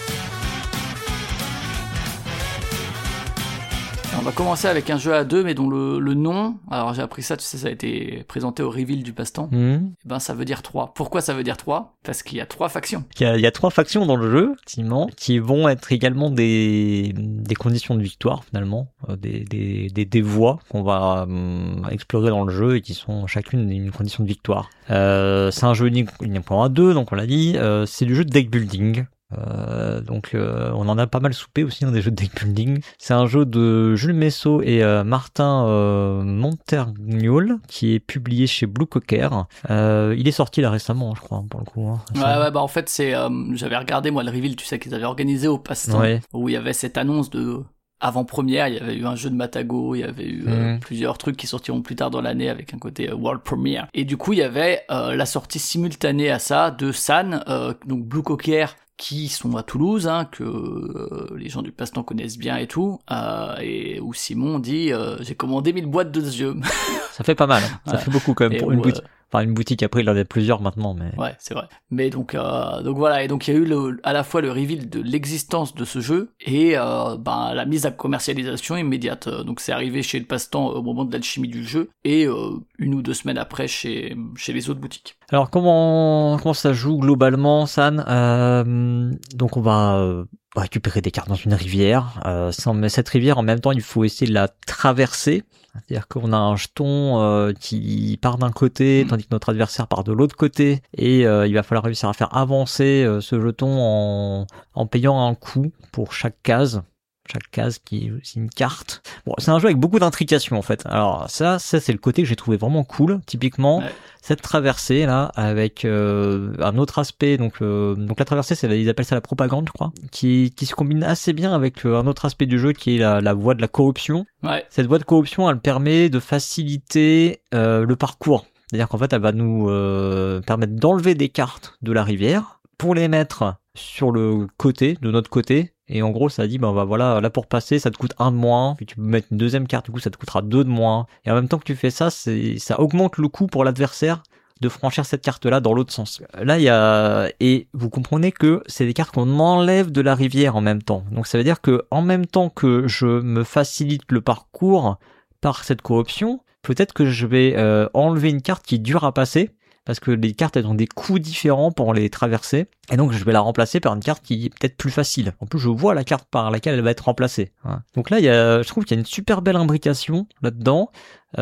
On va commencer avec un jeu à deux, mais dont le, le nom, alors j'ai appris ça, tu sais, ça a été présenté au reveal du passe-temps, mmh. Et ben ça veut dire trois. Pourquoi ça veut dire trois ? Parce qu'il y a trois factions. Il y a, il y a trois factions dans le jeu, effectivement, qui vont être également des, des conditions de victoire, finalement, des, des, des, des voies qu'on va hum, explorer dans le jeu et qui sont chacune une condition de victoire. Euh, c'est un jeu uniquement à deux, donc on l'a dit, euh, c'est du jeu de deck building. Euh, donc euh, on en a pas mal soupé aussi dans des jeux de deck building. C'est un jeu de Jules Messot et euh, Martin euh, Montergnol qui est publié chez Blue Cocker. Euh, il est sorti là récemment, je crois, pour le coup. Hein, ouais, ouais, bah en fait c'est, euh, j'avais regardé moi le reveal, tu sais qu'ils avaient organisé au passe-temps, ouais. Où il y avait cette annonce de avant-premières. Il y avait eu un jeu de Matago, il y avait eu euh, mmh. plusieurs trucs qui sortiront plus tard dans l'année avec un côté euh, World Premiere. Et du coup, il y avait euh, la sortie simultanée à ça de San, euh, donc Blue Cocker, qui sont à Toulouse, hein, que euh, les gens du passe-temps connaissent bien et tout, euh, et où Simon dit euh, j'ai commandé mille boîtes de ce jeu. Ça fait pas mal, hein. Ça ouais. fait beaucoup quand même et pour où, une boutique. Euh... Enfin, une boutique, après, il en a plusieurs maintenant, mais... Ouais, c'est vrai. Mais donc, euh, donc voilà, et donc il y a eu le, à la fois le reveal de l'existence de ce jeu et euh, ben, la mise à commercialisation immédiate. Donc c'est arrivé chez le passe-temps au moment de l'alchimie du jeu et euh, une ou deux semaines après chez, chez les autres boutiques. Alors comment, comment ça joue globalement, San euh, Donc on va... Euh... récupérer des cartes dans une rivière. Euh, sans, cette rivière, en même temps, il faut essayer de la traverser. C'est-à-dire qu'on a un jeton euh, qui part d'un côté, mmh. tandis que notre adversaire part de l'autre côté. Et euh, il va falloir réussir à faire avancer euh, ce jeton en, en payant un coup pour chaque case. Chaque case qui est aussi une carte. Bon, c'est un jeu avec beaucoup d'intrications en fait. Alors ça, ça c'est le côté que j'ai trouvé vraiment cool. Typiquement, ouais. cette traversée là, avec euh, un autre aspect. Donc, euh, donc la traversée, c'est ils appellent ça la propagande, je crois, qui qui se combine assez bien avec euh, un autre aspect du jeu qui est la, la voie de la corruption. Ouais. Cette voie de corruption, elle permet de faciliter euh, le parcours. C'est-à-dire qu'en fait, elle va nous euh, permettre d'enlever des cartes de la rivière pour les mettre sur le côté, de notre côté. Et en gros, ça dit, ben bah, voilà, là pour passer, ça te coûte un de moins. Puis tu peux mettre une deuxième carte, du coup, ça te coûtera deux de moins. Et en même temps que tu fais ça, c'est, ça augmente le coût pour l'adversaire de franchir cette carte-là dans l'autre sens. Là, il y a, et vous comprenez que c'est des cartes qu'on enlève de la rivière en même temps. Donc ça veut dire que en même temps que je me facilite le parcours par cette corruption, peut-être que je vais euh, enlever une carte qui est dure à passer. Parce que les cartes, elles ont des coûts différents pour les traverser. Et donc, je vais la remplacer par une carte qui est peut-être plus facile. En plus, je vois la carte par laquelle elle va être remplacée. Donc là, il y a, je trouve qu'il y a une super belle imbrication là-dedans.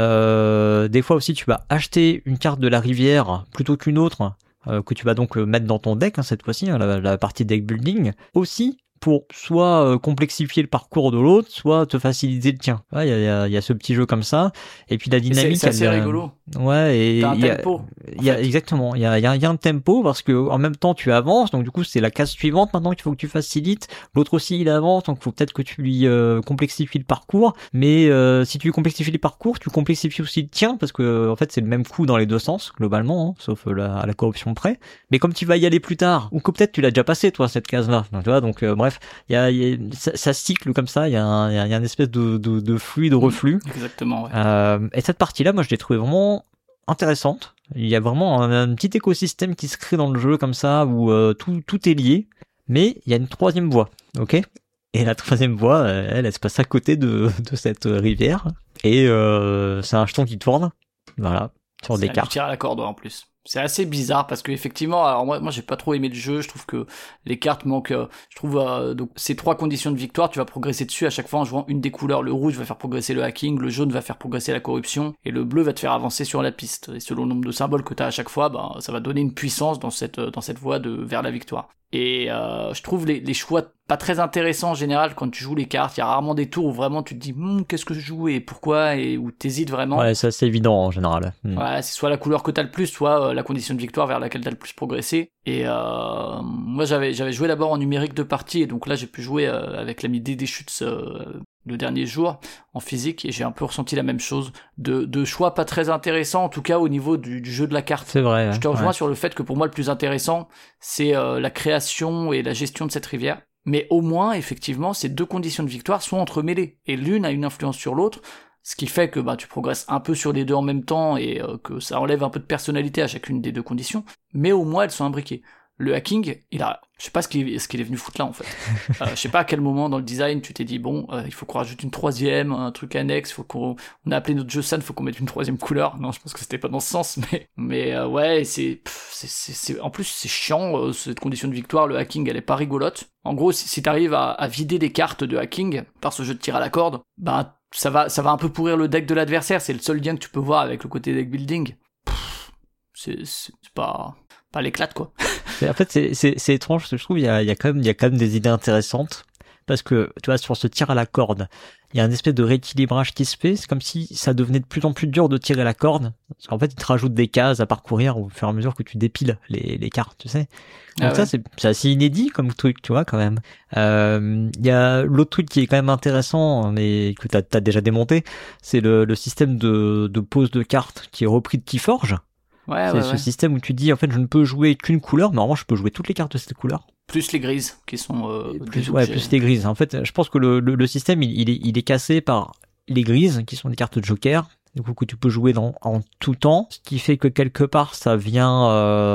Euh, des fois aussi, tu vas acheter une carte de la rivière plutôt qu'une autre, euh, que tu vas donc mettre dans ton deck, hein, cette fois-ci, hein, la, la partie deck building. Aussi, pour soit euh, complexifier le parcours de l'autre, soit te faciliter le tien. Il ouais, y, a, y a ce petit jeu comme ça. Et puis la dynamique... C'est, c'est assez elle, rigolo. Ouais, et... T'as un y a, tempo. Y a, exactement. Il y a, y, a, y a un tempo parce que en même temps tu avances, donc du coup c'est la case suivante maintenant qu'il faut que tu facilites. L'autre aussi il avance, donc il faut peut-être que tu lui euh, complexifies le parcours. Mais euh, si tu lui complexifies le parcours, tu complexifies aussi le tien parce que en fait c'est le même coup dans les deux sens globalement, hein, sauf la, la corruption près. Mais comme tu vas y aller plus tard, ou que peut-être tu l'as déjà passé toi cette case-là, donc tu vois, donc euh, bref, il y a, y a ça, ça cycle comme ça. Il y a un, y a, y a une espèce de, de, de flux, de reflux. Exactement. Ouais. Euh, et cette partie-là, moi je l'ai trouvée vraiment intéressante. Il y a vraiment un, un petit écosystème qui se crée dans le jeu comme ça où euh, tout tout est lié. Mais il y a une troisième voie, ok. Et la troisième voie, elle, elle se passe à côté de de cette rivière et euh, c'est un jeton qui tourne, voilà, sur c'est des cartes. Tir à la corde en plus. C'est assez bizarre parce que effectivement, alors moi, moi j'ai pas trop aimé le jeu. Je trouve que les cartes manquent. Euh, je trouve euh, donc ces trois conditions de victoire, tu vas progresser dessus à chaque fois en jouant une des couleurs. Le rouge va faire progresser le hacking, le jaune va faire progresser la corruption, et le bleu va te faire avancer sur la piste. Et selon le nombre de symboles que t'as à chaque fois, ben ça va donner une puissance dans cette dans cette voie de vers la victoire. Et euh, je trouve les, les choix pas très intéressants en général quand tu joues les cartes. Il y a rarement des tours où vraiment tu te dis hm, qu'est-ce que je joue et pourquoi, et où t'hésites vraiment. Ouais, ça c'est évident en général. Hmm. Ouais, c'est soit la couleur que t'as le plus, soit euh, la condition de victoire vers laquelle t'as le plus progressé. Et euh, moi j'avais j'avais joué d'abord en numérique de partie, et donc là j'ai pu jouer euh, avec l'ami Dédé Schutz euh, le dernier jour en physique, et j'ai un peu ressenti la même chose de, de choix pas très intéressants, en tout cas au niveau du, du jeu de la carte. C'est vrai. Je te rejoins ouais. sur le fait que pour moi le plus intéressant c'est euh, la création et la gestion de cette rivière. Mais au moins, effectivement, ces deux conditions de victoire sont entremêlées, et l'une a une influence sur l'autre, ce qui fait que bah, tu progresses un peu sur les deux en même temps, et euh, que ça enlève un peu de personnalité à chacune des deux conditions, mais au moins elles sont imbriquées. Le hacking, il a, je sais pas ce qu'il, ce qu'il est venu foutre là en fait. Euh, je sais pas à quel moment dans le design tu t'es dit bon, euh, il faut qu'on rajoute une troisième, un truc annexe, faut qu'on, on a appelé notre jeu San, faut qu'on mette une troisième couleur. Non, je pense que c'était pas dans ce sens, mais, mais euh, ouais, c'est, pff, c'est, c'est, c'est, en plus c'est chiant euh, cette condition de victoire. Le hacking, elle est pas rigolote. En gros, si, si t'arrives à, à vider des cartes de hacking par ce jeu de tir à la corde, bah ça va, ça va un peu pourrir le deck de l'adversaire. C'est le seul lien que tu peux voir avec le côté deck building. Pff, c'est, c'est, c'est pas, pas l'éclate quoi. En fait, c'est, c'est, c'est étrange, parce que je trouve il y a, il y a quand même, il y a quand même des idées intéressantes, parce que tu vois, sur ce tir à la corde, il y a un espèce de rééquilibrage qui se fait. C'est comme si ça devenait de plus en plus dur de tirer la corde. Parce qu'en fait, il te rajoute des cases à parcourir au fur et à mesure que tu dépiles les, les cartes, tu sais. Donc ah ça, ouais. c'est, c'est assez inédit comme truc, tu vois, quand même. Euh, il y a l'autre truc qui est quand même intéressant, mais que t'as, t'as déjà démonté, c'est le, le système de, de pose de cartes qui est repris de Keyforge. Ouais, c'est ouais, ce ouais. système où tu dis, en fait, je ne peux jouer qu'une couleur, mais en revanche, je peux jouer toutes les cartes de cette couleur. Plus les grises, qui sont euh, plus, des ouais, objets. plus les grises. En fait, je pense que le, le, le système, il, il, est, il est cassé par les grises, qui sont des cartes de joker, du coup, que tu peux jouer dans, en tout temps, ce qui fait que quelque part, ça vient,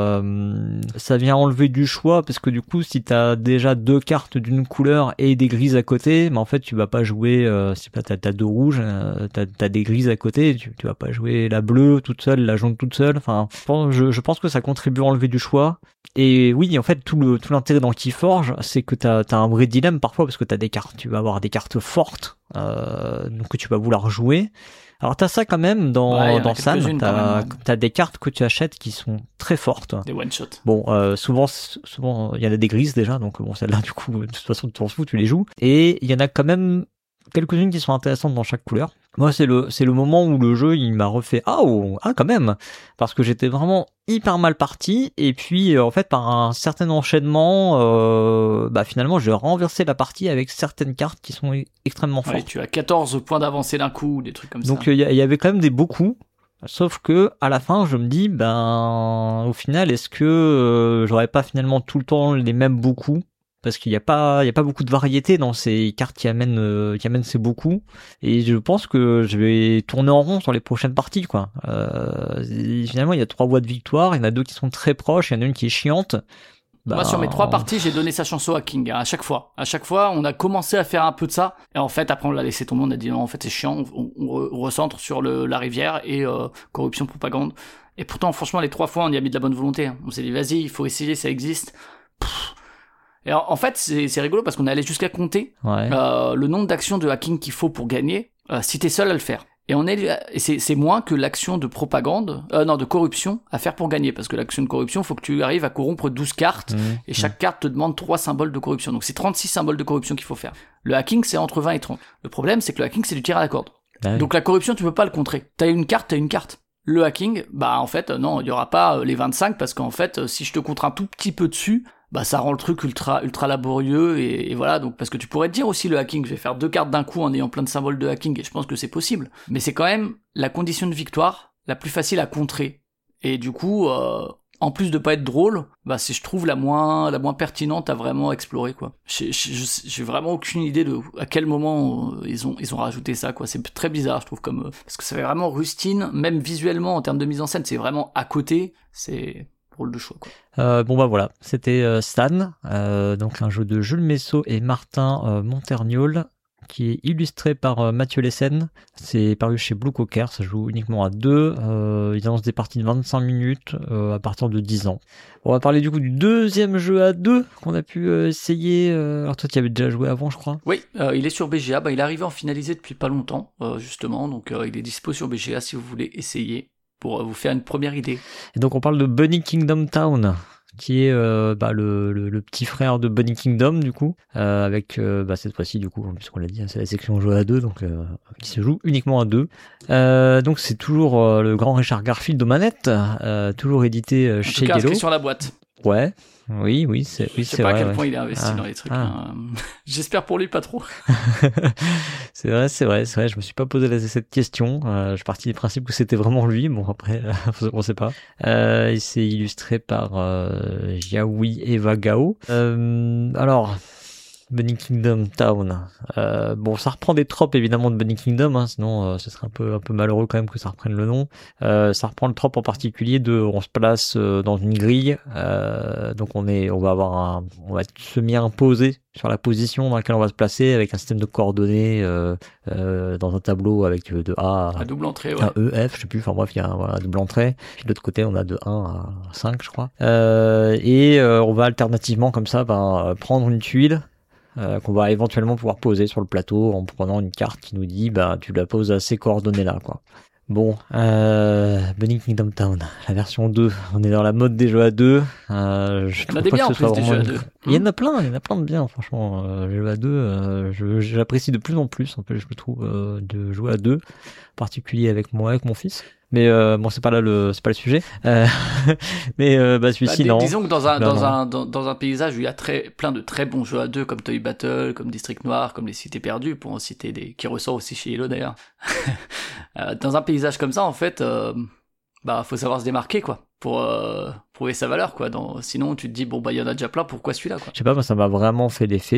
euh, ça vient enlever du choix, parce que du coup, si t'as déjà deux cartes d'une couleur et des grises à côté, mais en fait, tu vas pas jouer, euh, c'est pas, t'as, t'as deux rouges, euh, t'as, t'as des grises à côté, tu, tu vas pas jouer la bleue toute seule, la jaune toute seule, enfin, je, je pense que ça contribue à enlever du choix. Et oui, en fait, tout le, tout l'intérêt dans Keyforge, c'est que t'as, t'as un vrai dilemme parfois, parce que t'as des cartes, tu vas avoir des cartes fortes, euh, donc que tu vas vouloir jouer. Alors t'as ça quand même dans ouais, dans Sam, t'as même, t'as des cartes que tu achètes qui sont très fortes. Des one shot. Bon, euh, souvent souvent il y en a des grises déjà, donc bon celles-là du coup de toute façon tu t'en fous, tu les joues. Et il y en a quand même quelques-unes qui sont intéressantes dans chaque couleur. Moi c'est le c'est le moment où le jeu il m'a refait ah oh, ah quand même, parce que j'étais vraiment hyper mal parti et puis en fait par un certain enchaînement euh, bah finalement j'ai renversé la partie avec certaines cartes qui sont extrêmement fortes. Ouais, tu as quatorze points d'avancée d'un coup, des trucs comme donc, ça. Donc il y, y avait quand même des beaux coups. Sauf que à la fin, je me dis, ben, au final, est-ce que euh, j'aurais pas finalement tout le temps les mêmes beaux coups ? Parce qu'il n'y a pas, il y a pas beaucoup de variété dans ces cartes qui amènent, euh, qui amènent ces beaux coups. Et je pense que je vais tourner en rond sur les prochaines parties, quoi. Euh, finalement, il y a trois voies de victoire. Il y en a deux qui sont très proches. Il y en a une qui est chiante. Bah, Moi, sur mes trois parties, j'ai donné sa chance au hacking, hein, à chaque fois. À chaque fois, on a commencé à faire un peu de ça. Et en fait, après, on l'a laissé tomber. On a dit non, en fait, c'est chiant. On, on, on recentre sur le, la rivière et euh, corruption, propagande. Et pourtant, franchement, les trois fois, on y a mis de la bonne volonté. Hein. On s'est dit, vas-y, il faut essayer, ça existe. Pff. Et en, en fait, c'est, c'est rigolo parce qu'on est allé jusqu'à compter ouais. euh, le nombre d'actions de hacking qu'il faut pour gagner, euh, si t'es seul à le faire. Et on est, et c'est, c'est moins que l'action de propagande, euh, non, de corruption à faire pour gagner. Parce que l'action de corruption, faut que tu arrives à corrompre douze cartes, mmh, et chaque mmh. carte te demande trois symboles de corruption. Donc c'est trente-six symboles de corruption qu'il faut faire. Le hacking, c'est entre vingt et trente. Le problème, c'est que le hacking, c'est du tir à la corde. Ah oui. Donc la corruption, tu peux pas le contrer. T'as une carte, t'as une carte. Le hacking, bah en fait, non, il y aura pas les vingt-cinq, parce qu'en fait, si je te contre un tout petit peu dessus, bah ça rend le truc ultra ultra laborieux et, et voilà. Donc parce que tu pourrais te dire aussi le hacking, je vais faire deux cartes d'un coup en ayant plein de symboles de hacking, et je pense que c'est possible, mais c'est quand même la condition de victoire la plus facile à contrer, et du coup euh, en plus de pas être drôle, bah c'est je trouve la moins la moins pertinente à vraiment explorer, quoi. J'ai, j'ai, j'ai vraiment aucune idée de à quel moment euh, ils ont ils ont rajouté ça, quoi. C'est très bizarre, je trouve, comme euh, parce que ça fait vraiment rustine, même visuellement en termes de mise en scène, c'est vraiment à côté, c'est rôle de choix, quoi. Euh, bon bah voilà, c'était euh, Stan, euh, donc un jeu de Jules Messot et Martin euh, Montergnol, qui est illustré par euh, Mathieu Lessen. C'est paru chez Blue Cocker, ça joue uniquement à deux, euh, ils annoncent des parties de vingt-cinq minutes euh, à partir de dix ans. On va parler du coup du deuxième jeu à deux qu'on a pu euh, essayer. Euh... Alors toi tu y avais déjà joué avant, je crois. Oui, euh, il est sur B G A, bah, il est arrivé en finalisé depuis pas longtemps, euh, justement, donc euh, il est dispo sur B G A si vous voulez essayer, pour vous faire une première idée. Et donc on parle de Bunny Kingdom Town, qui est euh, bah, le, le, le petit frère de Bunny Kingdom, du coup, euh, avec euh, bah, cette fois-ci, du coup, puisqu'on l'a dit, c'est la section jeu à deux, donc euh, qui se joue uniquement à deux. Euh, donc c'est toujours euh, le grand Richard Garfield aux manettes, euh, toujours édité euh, chez Yellow. Inscrit sur la boîte. Ouais. Oui, oui, c'est, oui, je sais c'est pas vrai, à quel ouais. point il est investi ah, dans les trucs. Ah. Hein. J'espère pour lui pas trop. c'est vrai, c'est vrai, c'est vrai. Je me suis pas posé la, cette question. Euh, je suis parti du principe que c'était vraiment lui. Bon après, on sait pas. Euh, il s'est illustré par euh, Jiaoui Eva Gao. Euh, alors. Bunny Kingdom Town. Euh, bon, ça reprend des tropes évidemment de Bunny Kingdom, hein, sinon euh, ce serait un peu un peu malheureux quand même que ça reprenne le nom. Euh, ça reprend le trope en particulier de, on se place euh, dans une grille, euh, donc on est, on va avoir un, on va être semi-imposé sur la position dans laquelle on va se placer avec un système de coordonnées euh, euh, dans un tableau avec de A à, à double entrée, ouais. à E, F, je sais plus. Enfin bref, il y a un voilà, double entrée. Puis de l'autre côté, on a de un à cinq, je crois. Euh, et euh, on va alternativement comme ça, ben, prendre une tuile. Euh, qu'on va éventuellement pouvoir poser sur le plateau en prenant une carte qui nous dit bah tu la poses à ces coordonnées là, quoi. Bon, euh, Bunny Kingdom Town, la version deux. On est dans la mode des jeux à deux. Euh, je On a trouve des pas biens que en ce soit plus des vraiment jeux à une- deux. Il y en a plein, il y en a plein de biens, franchement. Euh, les jeux à deux, euh, je, j'apprécie de plus en plus, en plus, je trouve, euh, de jouer à deux, en particulier avec moi, avec mon fils. Mais euh, bon, c'est pas là le, c'est pas le sujet. Euh, mais euh, bah Bah, celui-ci dis- non. disons que dans un, Là, dans, non. un, dans, dans un paysage où il y a très, plein de très bons jeux à deux, comme Toy Battle, comme District Noir, comme les Cités Perdues, pour en citer des, qui ressort aussi chez Hello d'ailleurs. Euh, dans un paysage comme ça, en fait, euh, bah, faut savoir se démarquer, quoi, pour euh, prouver sa valeur, quoi. Dans, sinon, tu te dis, bon, bah, il y en a déjà plein, pourquoi celui-là, quoi. Je sais pas, moi ça m'a vraiment fait l'effet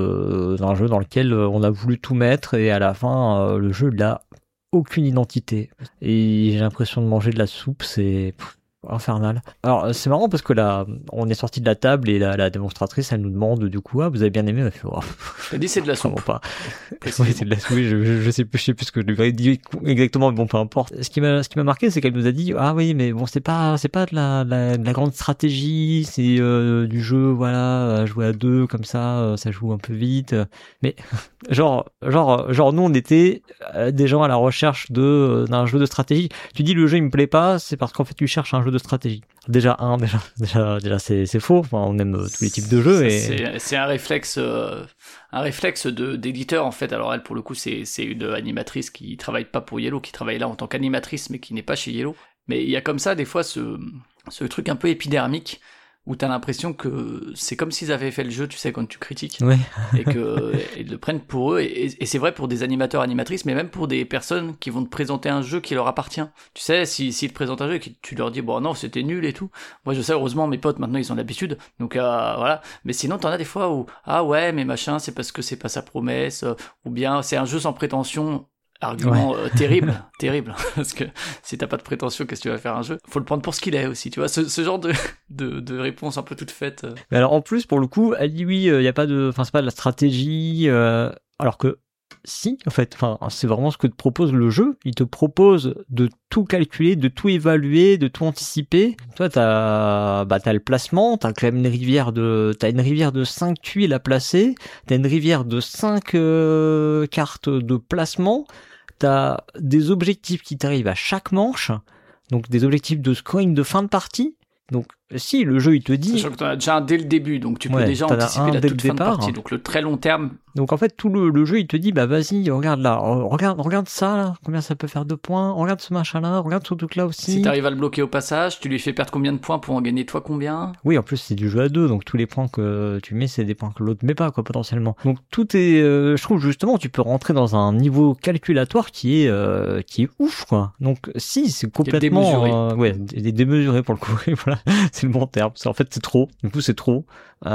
de d'un jeu dans lequel euh, on a voulu tout mettre et à la fin euh, le jeu il a aucune identité et j'ai l'impression de manger de la soupe, c'est pff, infernal. Alors c'est marrant parce que là on est sorti de la table et la, la démonstratrice elle nous demande du coup ah vous avez bien aimé, elle fait oh, T'as dit c'est de la vraiment soupe. pas. Oui, c'est de la soupe, je, je, je sais plus, je sais plus ce que je lui ai dit exactement, mais bon, peu importe. Ce qui m'a, ce qui m'a marqué, c'est qu'elle nous a dit, ah oui, mais bon, c'est pas, c'est pas de la, de la, de la grande stratégie, c'est euh, du jeu, voilà, jouer à deux, comme ça, euh, ça joue un peu vite. Mais, genre, genre, genre, nous, on était euh, des gens à la recherche de, euh, d'un jeu de stratégie. Tu dis, le jeu, il me plaît pas, c'est parce qu'en fait, tu cherches un jeu de stratégie. Déjà, un, déjà, déjà, déjà, c'est, c'est faux. Enfin, on aime euh, tous les types de jeux Ça, et... c'est, c'est un réflexe, euh, un réflexe de d'éditeur en fait. Alors elle pour le coup c'est c'est une animatrice qui travaille pas pour Yellow, qui travaille là en tant qu'animatrice mais qui n'est pas chez Yellow. Mais il y a comme ça des fois ce ce truc un peu épidermique où t'as l'impression que c'est comme s'ils avaient fait le jeu, tu sais, quand tu critiques, Ouais. et que ils le prennent pour eux. Et, et c'est vrai pour des animateurs, animatrices, mais même pour des personnes qui vont te présenter un jeu qui leur appartient. Tu sais, si s'ils te présentent un jeu et que tu leur dis bon non c'était nul et tout. Moi je sais, heureusement mes potes maintenant ils ont l'habitude, donc euh, voilà. Mais sinon t'en as des fois où ah ouais mais machin c'est parce que c'est pas sa promesse, euh, ou bien c'est un jeu sans prétention. Argument Ouais. euh, terrible, terrible, parce que si t'as pas de prétention, qu'est-ce que tu vas faire un jeu? Faut le prendre pour ce qu'il est aussi, tu vois, ce, ce genre de, de, de réponse un peu toute faite. euh. Mais alors en plus pour le coup, elle dit oui, il euh, y a pas de, enfin c'est pas de la stratégie, euh, alors que si en fait, enfin c'est vraiment ce que te propose le jeu. Il te propose de tout calculer, de tout évaluer, de tout anticiper. Toi t'as, bah t'as le placement, t'as quand même une rivière de, t'as une rivière de cinq tuiles à placer, t'as une rivière de cinq euh, cartes de placement. T'as des objectifs qui t'arrivent à chaque manche, donc des objectifs de scoring de fin de partie. Donc si le jeu il te dit, Sachant que t'en as déjà un dès le début, donc tu peux Ouais, déjà t'en as anticiper un la dès toute le fin de départ. partie. Donc le très long terme, donc en fait tout le, le jeu il te dit bah vas-y regarde là, regarde regarde ça là, combien ça peut faire de points, regarde ce machin là, regarde ce truc là aussi. si t'arrives à le bloquer au passage, tu lui fais perdre combien de points pour en gagner toi combien? Oui, en plus c'est du jeu à deux, donc tous les points que tu mets c'est des points que l'autre met pas quoi potentiellement. Donc tout est, euh, je trouve justement tu peux rentrer dans un niveau calculatoire qui est euh, qui est ouf quoi. Donc si c'est complètement, démesuré. euh, ouais, dé- démesuré pour le coup. Et voilà, c'est le bon terme. C'est- En fait c'est trop. Du coup c'est trop.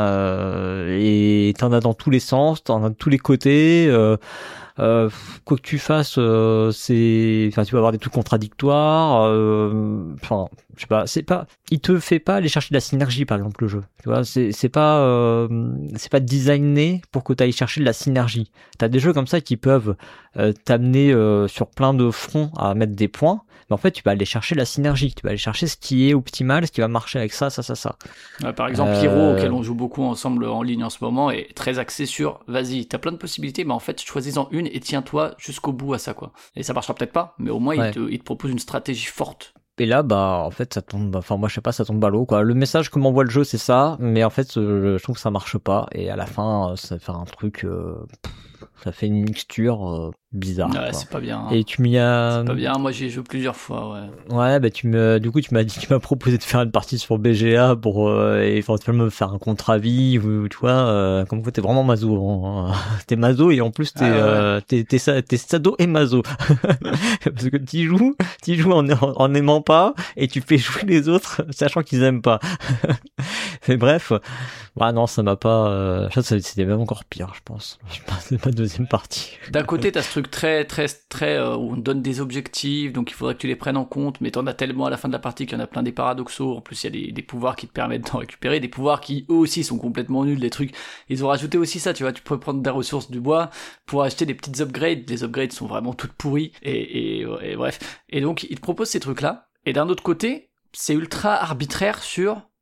Euh, et t'en as dans tous les sens, t'en as de tous les côtés. Euh, euh, quoi que tu fasses, euh, c'est, enfin, tu vas avoir des trucs contradictoires. euh, Enfin, je sais pas, c'est pas, il te fait pas aller chercher de la synergie, par exemple, le jeu. Tu vois, c'est, c'est pas, euh, c'est pas designé pour que tu ailles chercher de la synergie. T'as des jeux comme ça qui peuvent euh, t'amener euh, sur plein de fronts à mettre des points. Mais en fait, tu vas aller chercher la synergie. Tu vas aller chercher ce qui est optimal, ce qui va marcher avec ça, ça, ça, ça. Ouais, par exemple, Euh, Hiro, auquel on joue beaucoup ensemble en ligne en ce moment, est très axé sur vas-y, t'as plein de possibilités, mais en fait, choisis-en une et tiens-toi jusqu'au bout à ça, quoi. Et ça marchera peut-être pas, mais au moins, Ouais. il, te, il te propose une stratégie forte. Et là, bah, en fait, ça tombe, enfin, moi, je sais pas, ça tombe à l'eau, quoi. Le message que m'envoie le jeu, c'est ça, mais en fait, euh, je trouve que ça marche pas, et à la fin, euh, ça fait un truc, euh, pff, ça fait une mixture euh, bizarre, Ouais, quoi. c'est pas bien. hein. Et tu m'y as, C'est pas bien, moi j'y ai joué plusieurs fois, ouais. ouais, bah, tu me, du coup, tu m'as dit, tu m'as proposé de faire une partie sur B G A pour, euh, éventuellement me faire un contre-avis, ou, tu vois, euh, comme quoi t'es vraiment maso, hein. T'es maso, et en plus, t'es, Ah, ouais. euh, t'es, t'es, sa- t'es sado et maso. Parce que t'y joues, t'y joues en, en aimant pas, et tu fais jouer les autres, sachant qu'ils aiment pas. Mais bref, ouais, non, ça m'a pas, euh, ça, c'était même encore pire, je pense. Je pense que c'est ma deuxième partie. D'un côté, t'as ce truc très, très, très, euh, où on te donne des objectifs, donc il faudrait que tu les prennes en compte, mais t'en as tellement à la fin de la partie qu'il y en a plein des paradoxaux. En plus, il y a des, des pouvoirs qui te permettent d'en récupérer, des pouvoirs qui, eux aussi, sont complètement nuls, des trucs. Ils ont rajouté aussi ça, tu vois, tu peux prendre des ressources du bois pour acheter des petites upgrades. Les upgrades sont vraiment toutes pourries, et, et, et bref. Et donc, ils te proposent ces trucs-là. Et d'un autre côté, c'est ultra arbitraire sur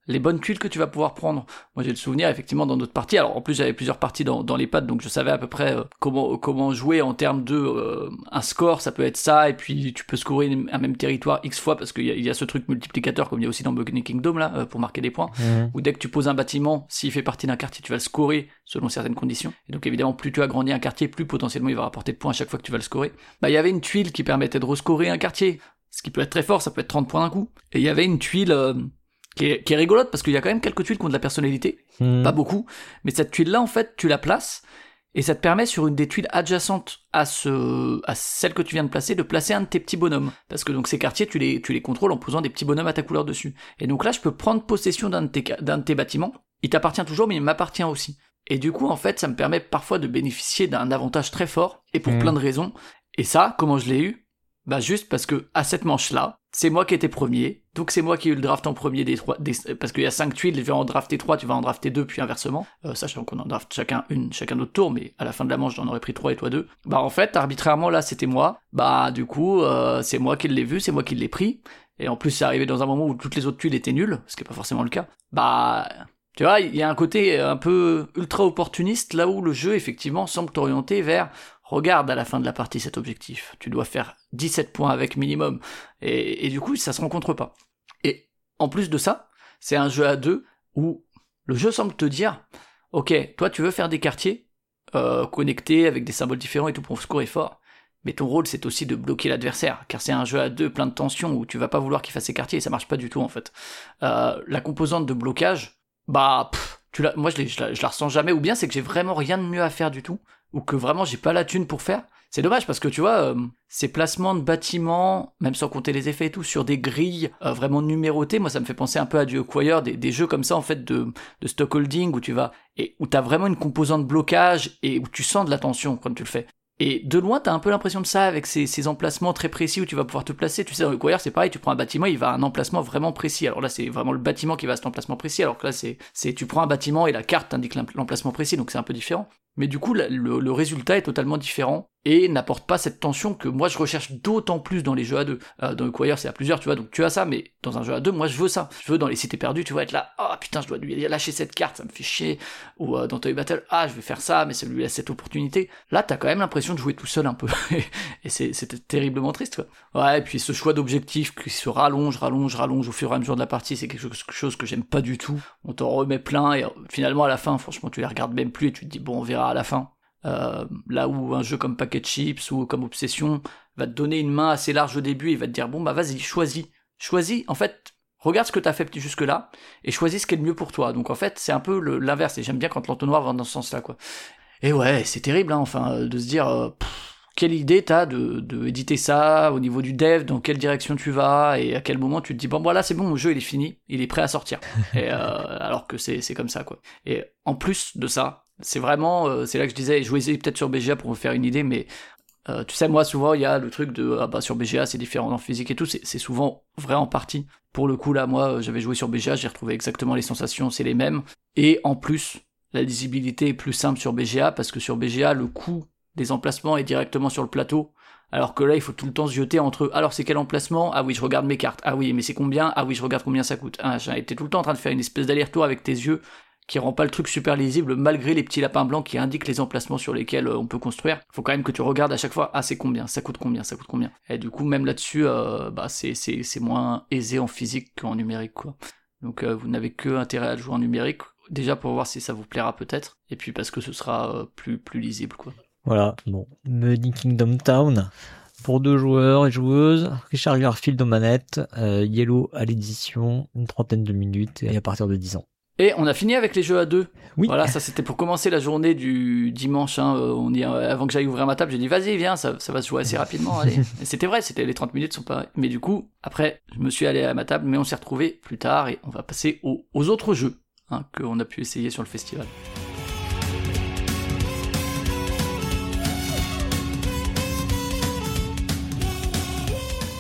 les bonnes tuiles que tu vas pouvoir prendre. Moi j'ai le souvenir effectivement dans d'autres parties, alors en plus j'avais plusieurs parties dans, dans les pads, donc je savais à peu près euh, comment comment jouer en termes de euh, un score, ça peut être ça, et puis tu peux scorer un même territoire X fois, parce qu'il y a, il y a ce truc multiplicateur comme il y a aussi dans Buccaneer Kingdom là, euh, pour marquer des points, mmh. où dès que tu poses un bâtiment, s'il fait partie d'un quartier, tu vas le scorer selon certaines conditions, et donc évidemment plus tu agrandis un quartier, plus potentiellement il va rapporter de points à chaque fois que tu vas le scorer. Bah il y avait une tuile qui permettait de rescorer un quartier, ce qui peut être très fort, ça peut être trente points d'un coup, et il y avait une tuile... Euh, Qui est, qui est rigolote parce qu'il y a quand même quelques tuiles qui ont de la personnalité, mmh. pas beaucoup, mais cette tuile-là, en fait, tu la places, et ça te permet sur une des tuiles adjacentes à ce, à celle que tu viens de placer, de placer un de tes petits bonhommes. Parce que donc ces quartiers, tu les, tu les contrôles en posant des petits bonhommes à ta couleur dessus. Et donc là, je peux prendre possession d'un de tes, d'un de tes bâtiments, il t'appartient toujours, mais il m'appartient aussi. Et du coup, en fait, ça me permet parfois de bénéficier d'un avantage très fort, et pour mmh. plein de raisons. Et ça, comment je l'ai eu ? Bah juste parce que à cette manche-là, c'est moi qui étais premier, donc c'est moi qui ai eu le draft en premier des trois, des, parce qu'il y a cinq tuiles, je vais en drafter trois, tu vas en drafter deux, puis inversement, euh, sachant qu'on en draft chacun une, chacun notre tour, mais à la fin de la manche, j'en aurais pris trois et toi deux. Bah en fait, arbitrairement là, c'était moi, bah du coup, euh, c'est moi qui l'ai vu, c'est moi qui l'ai pris, et en plus c'est arrivé dans un moment où toutes les autres tuiles étaient nulles, ce qui est pas forcément le cas. Bah... Tu vois, il y a un côté un peu ultra opportuniste, là où le jeu, effectivement, semble t'orienter vers « Regarde à la fin de la partie cet objectif, tu dois faire dix-sept points avec minimum. » Et, et du coup, ça se rencontre pas. Et en plus de ça, c'est un jeu à deux où le jeu semble te dire « Ok, toi tu veux faire des quartiers euh, connectés avec des symboles différents et tout pour scorer fort. » Mais ton rôle, c'est aussi de bloquer l'adversaire, car c'est un jeu à deux plein de tension où tu vas pas vouloir qu'il fasse ses quartiers et ça marche pas du tout en fait. Euh, la composante de blocage, bah, pff, tu la, moi je, je, la, je la ressens jamais, ou bien c'est que j'ai vraiment rien de mieux à faire du tout, ou que vraiment j'ai pas la thune pour faire. C'est dommage parce que tu vois, euh, ces placements de bâtiments, même sans compter les effets et tout, sur des grilles euh, vraiment numérotées, moi ça me fait penser un peu à du Acquire, des, des jeux comme ça en fait de, de stockholding où tu vas, et où t'as vraiment une composante blocage et où tu sens de la tension quand tu le fais. Et de loin, t'as un peu l'impression de ça avec ces, ces emplacements très précis où tu vas pouvoir te placer. Tu sais, dans le Acquire, c'est pareil, tu prends un bâtiment, il va à un emplacement vraiment précis. Alors là, c'est vraiment le bâtiment qui va à cet emplacement précis, alors que là, c'est, c'est tu prends un bâtiment et la carte t'indique l'emplacement précis, donc c'est un peu différent. Mais du coup, le, le résultat est totalement différent et n'apporte pas cette tension que moi je recherche d'autant plus dans les jeux à deux. Euh, dans Acquire, c'est à plusieurs, tu vois, donc tu as ça, mais dans un jeu à deux, moi je veux ça. Je veux dans les cités perdues, tu vois, être là, ah oh, putain, je dois lui lâcher cette carte, ça me fait chier. Ou euh, dans Toy Battle, ah, je vais faire ça, mais ça lui laisse cette opportunité. Là, t'as quand même l'impression de jouer tout seul un peu. Et c'est, c'est terriblement triste, quoi. Ouais, et puis ce choix d'objectif qui se rallonge, rallonge, rallonge au fur et à mesure de la partie, c'est quelque chose que j'aime pas du tout. On t'en remet plein et finalement à la fin, franchement, tu les regardes même plus et tu te dis, bon, on verra à la fin. Euh, là où un jeu comme Packet Chips ou comme Obsession va te donner une main assez large au début et il va te dire bon bah vas-y, choisis, choisis, en fait, regarde ce que t'as fait jusque là et choisis ce qui est le mieux pour toi. Donc en fait c'est un peu le, l'inverse et j'aime bien quand l'entonnoir va dans ce sens là quoi. Et ouais, c'est terrible hein, enfin de se dire euh, pff, quelle idée t'as de, de éditer ça au niveau du dev, dans quelle direction tu vas et à quel moment tu te dis bon voilà c'est bon, le jeu il est fini, il est prêt à sortir. Et euh, alors que c'est c'est comme ça quoi. Et en plus de ça, c'est vraiment, euh, c'est là que je disais, jouez-y peut-être sur B G A pour vous faire une idée, mais euh, tu sais, moi, souvent, il y a le truc de, ah bah sur B G A, c'est différent en physique et tout, c'est, c'est souvent vrai en partie. Pour le coup, là, moi, j'avais joué sur B G A, j'ai retrouvé exactement les sensations, c'est les mêmes. Et en plus, la lisibilité est plus simple sur B G A, parce que sur B G A, le coût des emplacements est directement sur le plateau, alors que là, il faut tout le temps se jeter entre, alors c'est quel emplacement? Ah oui, je regarde mes cartes. Ah oui, mais c'est combien? Ah oui, je regarde combien ça coûte. Ah, j'ai été tout le temps en train de faire une espèce d'aller-retour avec tes yeux, qui rend pas le truc super lisible malgré les petits lapins blancs qui indiquent les emplacements sur lesquels euh, on peut construire. Faut quand même que tu regardes à chaque fois, ah c'est combien, ça coûte combien, ça coûte combien. Et du coup même là-dessus, euh, bah c'est c'est c'est moins aisé en physique qu'en numérique quoi. Donc euh, vous n'avez que intérêt à jouer en numérique, déjà pour voir si ça vous plaira peut-être, et puis parce que ce sera euh, plus plus lisible quoi. Voilà, bon, Buccaneer Kingdom Town. Pour deux joueurs et joueuses, Richard Garfield aux manettes, euh, Yellow à l'édition, une trentaine de minutes et à partir de dix ans. Et on a fini avec les jeux à deux. Oui. Voilà, ça c'était pour commencer la journée du dimanche. Hein, on y, avant que j'aille ouvrir ma table, j'ai dit vas-y viens, ça, ça va se jouer assez rapidement. Allez. Et c'était vrai, c'était les trente minutes sont pas. Mais du coup, après, je me suis allé à ma table, mais on s'est retrouvés plus tard et on va passer aux, aux autres jeux hein, qu'on a pu essayer sur le festival.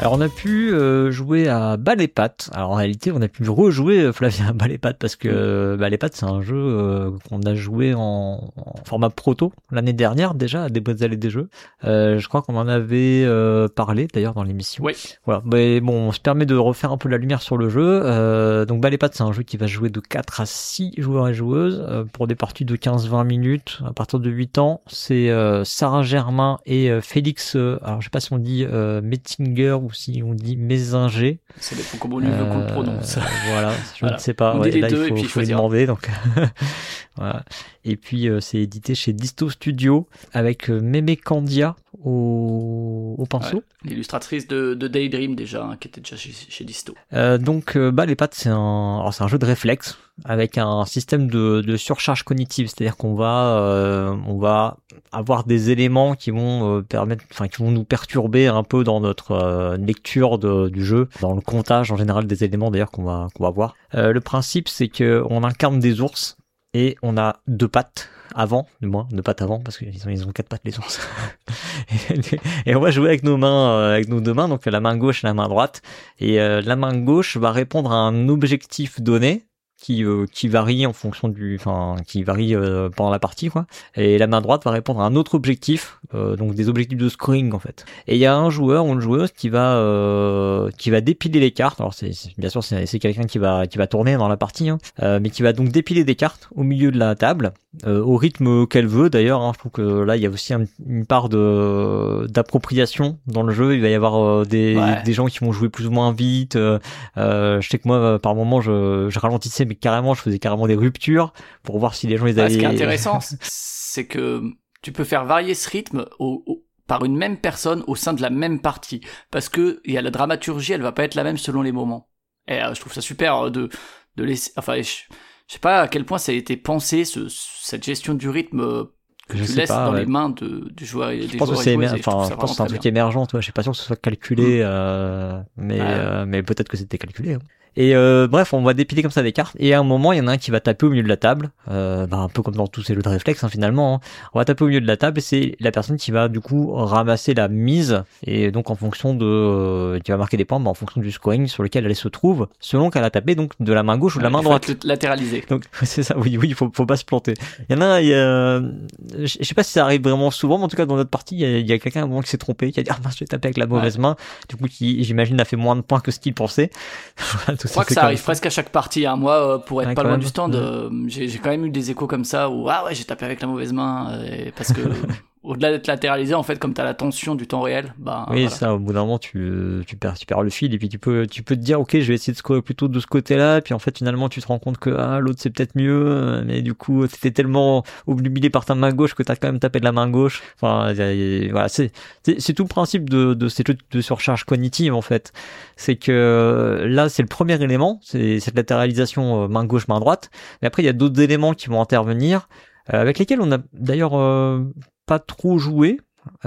Alors on a pu euh, jouer à Balles et Pattes. Alors en réalité on a pu rejouer euh, Flavien à Balles et Pattes parce que euh, Balles et Pattes c'est un jeu euh, qu'on a joué en, en format proto l'année dernière déjà à des bonnes allées des jeux. Euh, je crois qu'on en avait euh, parlé d'ailleurs dans l'émission. Oui. Voilà. Mais bon, on se permet de refaire un peu la lumière sur le jeu. Euh, donc Balles et Pattes c'est un jeu qui va jouer de quatre à six joueurs et joueuses euh, pour des parties de quinze à vingt minutes à partir de huit ans. C'est euh, Sarah Germain et euh, Félix. Euh, alors je sais pas si on dit euh, Mettinger ou si on dit Mésinger. Ça dépend comment lui veut qu'on le prononce. Euh, voilà, je Voilà. ne sais pas. On Ouais, dit les là, deux il faut, et puis faut lui choisir. demander. Donc, voilà. Et puis, euh, c'est édité chez Disto Studio avec euh, Mémé Candia au, au pinceau. Ouais, l'illustratrice de, de Daydream déjà, hein, qui était déjà chez, chez Disto. Euh, donc, euh, Balles et Pattes, c'est un, alors c'est un jeu de réflexe avec un système de, de surcharge cognitive, c'est-à-dire qu'on va, euh, on va avoir des éléments qui vont euh, permettre, enfin, qui vont nous perturber un peu dans notre euh, lecture de, du jeu, dans le comptage en général des éléments d'ailleurs qu'on va, qu'on va voir. Euh, le principe, c'est que on incarne des ours et on a deux pattes avant, du moins deux pattes avant parce qu'ils ont ils ont quatre pattes les ours. et, et on va jouer avec nos mains, euh, avec nos deux mains, donc la main gauche et la main droite. Et euh, la main gauche va répondre à un objectif donné qui euh, qui varie en fonction du, enfin qui varie euh, pendant la partie quoi. Et la main droite va répondre à un autre objectif, euh, donc des objectifs de scoring en fait. Et il y a un joueur ou une joueuse qui va euh, qui va dépiler les cartes. Alors c'est, c'est bien sûr c'est, c'est quelqu'un qui va qui va tourner dans la partie, hein, euh, mais qui va donc dépiler des cartes au milieu de la table. Euh, au rythme qu'elle veut d'ailleurs, hein. Je trouve que là il y a aussi un, une part de d'appropriation dans le jeu. Il va y avoir euh, des Ouais. des gens qui vont jouer plus ou moins vite. Euh, euh, je sais que moi euh, par moment je, je ralentissais mais carrément je faisais carrément des ruptures pour voir si les gens ils Ouais, avaient. ce qui est intéressant, c'est que tu peux faire varier ce rythme au, au- par une même personne au sein de la même partie, parce que il y a la dramaturgie, elle va pas être la même selon les moments. Et euh, je trouve ça super euh, de de laisser, enfin, je, je sais pas à quel point ça a été pensé ce, cette gestion du rythme euh, que Je tu sais laisses pas, dans ouais. les mains de du joueur et des Je pense que joueurs c'est, et émer- joueuses, et je trouve enfin, ça je pense que c'est un vraiment truc très bien. émergent, toi. Je suis pas sûr que ce soit calculé, euh, mais, Ouais. euh, mais peut-être que c'était calculé. Hein. Et euh, bref, on va dépiler comme ça des cartes. Et à un moment, il y en a un qui va taper au milieu de la table, euh, bah, un peu comme dans tous ces jeux de réflexe hein, finalement. Hein. On va taper au milieu de la table et c'est la personne qui va du coup ramasser la mise. Et donc en fonction de, euh, qui va marquer des points, bah, en fonction du scoring sur lequel elle se trouve, selon qu'elle a tapé donc de la main gauche ou de la Ouais, main il faut droite. être latéralisé. Donc c'est ça, oui, oui, il faut, faut pas se planter. Il y en a, il y a, je je sais pas si ça arrive vraiment souvent, mais en tout cas dans notre partie, il y a, il y a quelqu'un à un moment qui s'est trompé, qui a dit ah mince, j'ai tapé avec la mauvaise Ouais. main. Du coup, qui, j'imagine, a fait moins de points que ce qu'il pensait. Voilà, tout Je crois que c'est ça quand arrive même- presque à chaque partie. Hein. Moi, euh, pour être Ouais, pas quand loin même. du stand, euh, j'ai, j'ai quand même eu des échos comme ça où ah ouais, j'ai tapé avec la mauvaise main euh, et parce que au-delà d'être latéralisé, en fait, comme t'as la tension du temps réel, bah Oui, voilà. ça, au bout d'un moment, tu, tu perds, tu perds le fil, et puis tu peux, tu peux te dire, ok, je vais essayer de scorer plutôt de ce côté-là, et puis en fait, finalement, tu te rends compte que, ah, l'autre, c'est peut-être mieux, euh, mais du coup, t'étais tellement obnubilé par ta main gauche que t'as quand même tapé de la main gauche. Enfin, y a- y a- voilà, c'est, c'est, c'est tout le principe de, de ces jeux de surcharge cognitive, en fait. C'est que, là, c'est le premier élément, c'est cette latéralisation euh, main gauche, main droite, mais après, il y a d'autres éléments qui vont intervenir, euh, avec lesquels on a d'ailleurs euh, pas trop joué,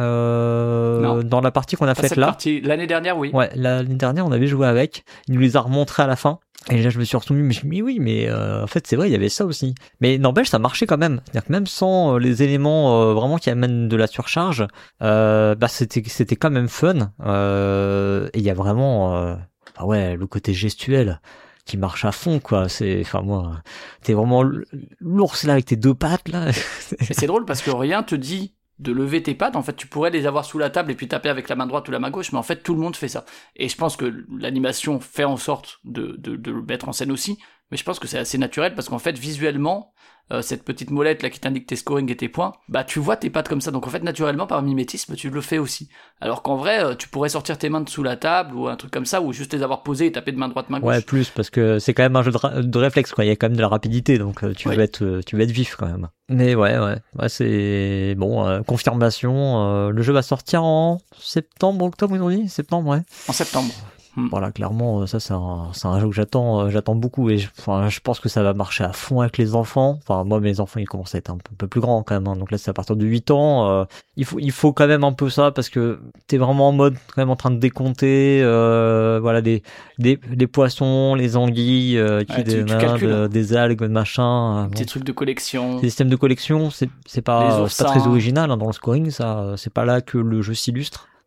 euh, Non. dans la partie qu'on a Pas faite cette là. partie. L'année dernière, oui. Ouais, l'année dernière, on avait joué avec. Il nous les a remontrés à la fin. Et là, je me suis retenu, mais je me suis dit, oui, mais euh, en fait, c'est vrai, il y avait ça aussi. Mais n'empêche, ça marchait quand même. C'est-à-dire que même sans euh, les éléments euh, vraiment qui amènent de la surcharge, euh, bah c'était c'était quand même fun. Euh, et il y a vraiment, euh, ah ouais, le côté gestuel qui marche à fond, quoi. C'est, enfin moi, t'es vraiment l'ours là avec tes deux pattes là. Et c'est drôle parce que rien te dit de lever tes pattes. En fait, tu pourrais les avoir sous la table et puis taper avec la main droite ou la main gauche, mais en fait, tout le monde fait ça. Et je pense que l'animation fait en sorte de, de, de le mettre en scène aussi, mais je pense que c'est assez naturel parce qu'en fait, visuellement, euh, cette petite molette là qui t'indique tes scorings et tes points, bah tu vois tes pattes comme ça. Donc en fait, naturellement, par mimétisme, tu le fais aussi. Alors qu'en vrai, euh, tu pourrais sortir tes mains de sous la table ou un truc comme ça, ou juste les avoir posées et taper de main droite, main gauche. Ouais, plus parce que c'est quand même un jeu de, ra- de réflexe, quoi. Il y a quand même de la rapidité, donc euh, tu Oui. vas être, euh, tu vas être vif quand même. Mais ouais, ouais, ouais, c'est bon. Euh, confirmation. Euh, le jeu va sortir en septembre, octobre, ils ont dit. Septembre, ouais. En septembre. Voilà, clairement, ça c'est un, c'est un jeu que j'attends, euh, j'attends beaucoup et je, enfin, je pense que ça va marcher à fond avec les enfants. Enfin, moi, mes enfants, ils commencent à être un peu, un peu plus grands quand même. Hein. Donc là, c'est à partir de huit ans. Euh, il faut, il faut quand même un peu ça parce que t'es vraiment en mode quand même en train de décompter, euh, voilà, des, des, des poissons, les anguilles, euh, qui Ouais, tu- tu démarrent, calcules, euh, hein. des algues, machin. Euh, Petit bon. truc de collection. Ces systèmes de collection, c'est, c'est Les pas, oursins. c'est pas très original hein, dans le scoring. Ça, c'est pas là que le jeu s'illustre.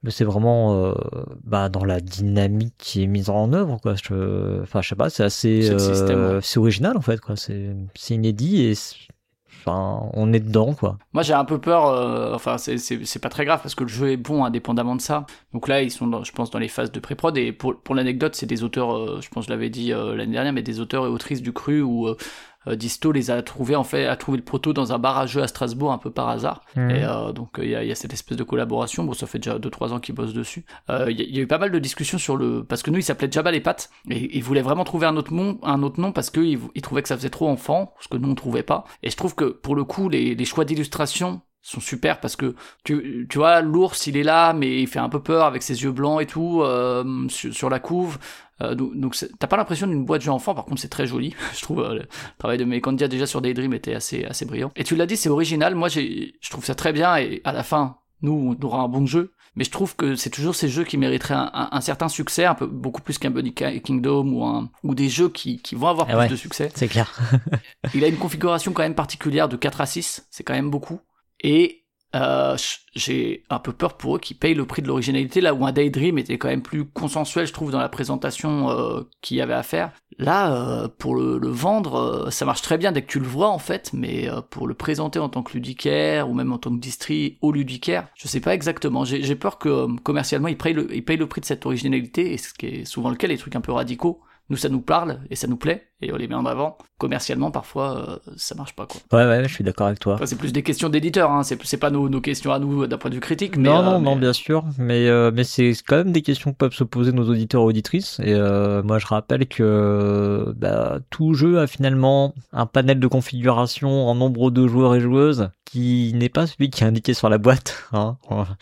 mais c'est vraiment euh, bah dans la dynamique qui est mise en œuvre quoi. Je, enfin je sais pas, c'est assez, C'est le euh, système, ouais. c'est original en fait quoi. C'est, c'est inédit et c'est- enfin on est dedans quoi. Moi j'ai un peu peur, euh, enfin c'est, c'est, c'est pas très grave parce que le jeu est bon indépendamment de ça. Donc là ils sont dans, je pense dans les phases de pré-prod et pour, pour l'anecdote c'est des auteurs, euh, je pense que je l'avais dit euh, l'année dernière, mais des auteurs et autrices du cru où euh, euh, Disto les a trouvés en fait, a trouvé le proto dans un bar à jeux à Strasbourg un peu par hasard. Mmh. Et euh, donc il y, a, y a cette espèce de collaboration. Bon ça fait déjà deux trois ans qu'ils bossent dessus. Il euh, y, y a eu pas mal de discussions sur le, parce que nous il s'appelait Jabba les pattes et ils voulaient vraiment trouver un autre nom, un autre nom parce que ils, ils trouvaient que ça faisait trop enfant, ce que nous on trouvait pas. Et je trouve que pour le coup les, les choix d'illustration sont super parce que tu, tu vois l'ours il est là mais il fait un peu peur avec ses yeux blancs et tout euh, sur, sur la couve euh, donc, donc t'as pas l'impression d'une boîte de jeu enfant. Par contre c'est très joli je trouve euh, le travail de Mekandia déjà sur Daydream était assez, assez brillant et tu l'as dit c'est original. Moi j'ai, je trouve ça très bien et à la fin nous on aura un bon jeu mais je trouve que c'est toujours ces jeux qui mériteraient un, un, un certain succès un peu beaucoup plus qu'un Bunny Kingdom ou, un, ou des jeux qui, qui vont avoir Ah plus ouais, de succès. c'est clair. Il a une configuration quand même particulière de quatre à six, c'est quand même beaucoup. Et euh, j'ai un peu peur pour eux qui payent le prix de l'originalité, là où un Daydream était quand même plus consensuel, je trouve, dans la présentation euh, qu'il y avait à faire. Là, euh, pour le, le vendre, euh, ça marche très bien dès que tu le vois, en fait, mais euh, pour le présenter en tant que ludicaire, ou même en tant que distri au ludicaire, je sais pas exactement. J'ai, j'ai peur que, euh, commercialement, ils payent, le, ils payent le prix de cette originalité, et ce qui est souvent le cas, les trucs un peu radicaux. Nous, ça nous parle, et ça nous plaît, et on les met en avant. Commercialement, parfois, euh, ça marche pas, quoi. Ouais, ouais, je suis d'accord avec toi. Enfin, c'est plus des questions d'éditeurs, hein. c'est, c'est pas nos, nos questions à nous d'un point de vue critique. Mais, non, euh, non, mais... non, bien sûr, mais euh, mais c'est quand même des questions que peuvent se poser nos auditeurs et auditrices. Et euh, moi, je rappelle que bah, tout jeu a finalement un panel de configuration en nombre de joueurs et joueuses qui n'est pas celui qui est indiqué sur la boîte. Hein.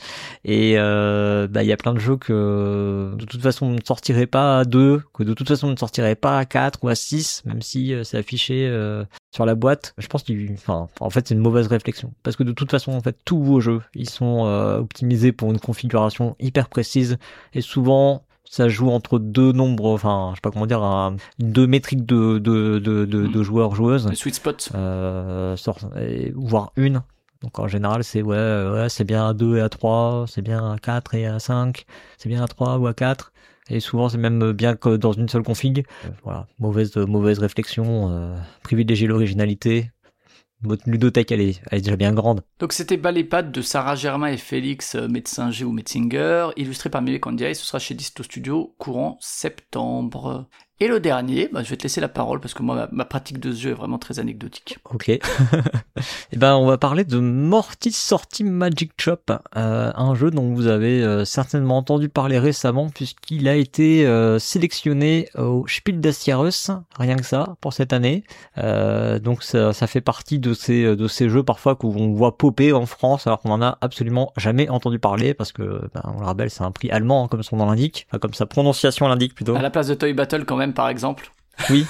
Et euh, bah, il y a plein de jeux que de toute façon on ne sortirait pas à deux, que de toute façon on ne sortirait pas à quatre ou à six, même si euh, c'est affiché euh, sur la boîte. Je pense qu'il, enfin, en fait, c'est une mauvaise réflexion parce que de toute façon, en fait, tous vos jeux, ils sont euh, optimisés pour une configuration hyper précise et souvent ça joue entre deux nombres, enfin, je sais pas comment dire, un, deux métriques de de de de, de joueurs joueuses. Le sweet spot. Euh, et, voire une. Donc en général, c'est ouais, ouais, c'est bien à deux et à trois, c'est bien à quatre et à cinq, c'est bien à trois ou à quatre. Et souvent, c'est même bien que dans une seule config. Euh, voilà, mauvaise mauvaise réflexion, euh, privilégier l'originalité. Votre ludothèque, elle est, elle est déjà bien grande. Donc c'était Bas les pattes de Sarah Germain et Félix Metzinger ou Metzinger, illustré par Mekandia, et ce sera chez Disto Studio courant septembre. Et le dernier, bah, je vais te laisser la parole parce que moi, ma, ma pratique de ce jeu est vraiment très anecdotique. Ok. Et ben, on va parler de Mortis Sortie Magic Shop, euh, un jeu dont vous avez euh, certainement entendu parler récemment puisqu'il a été euh, sélectionné au Spiel des Jahres, rien que ça, pour cette année. Euh, donc ça, ça fait partie de ces de ces jeux parfois qu'on voit popper en France alors qu'on en a absolument jamais entendu parler parce que, ben, on le rappelle, c'est un prix allemand hein, comme son nom l'indique, enfin comme sa prononciation l'indique plutôt. À la place de Toy Battle quand même, par exemple. Oui,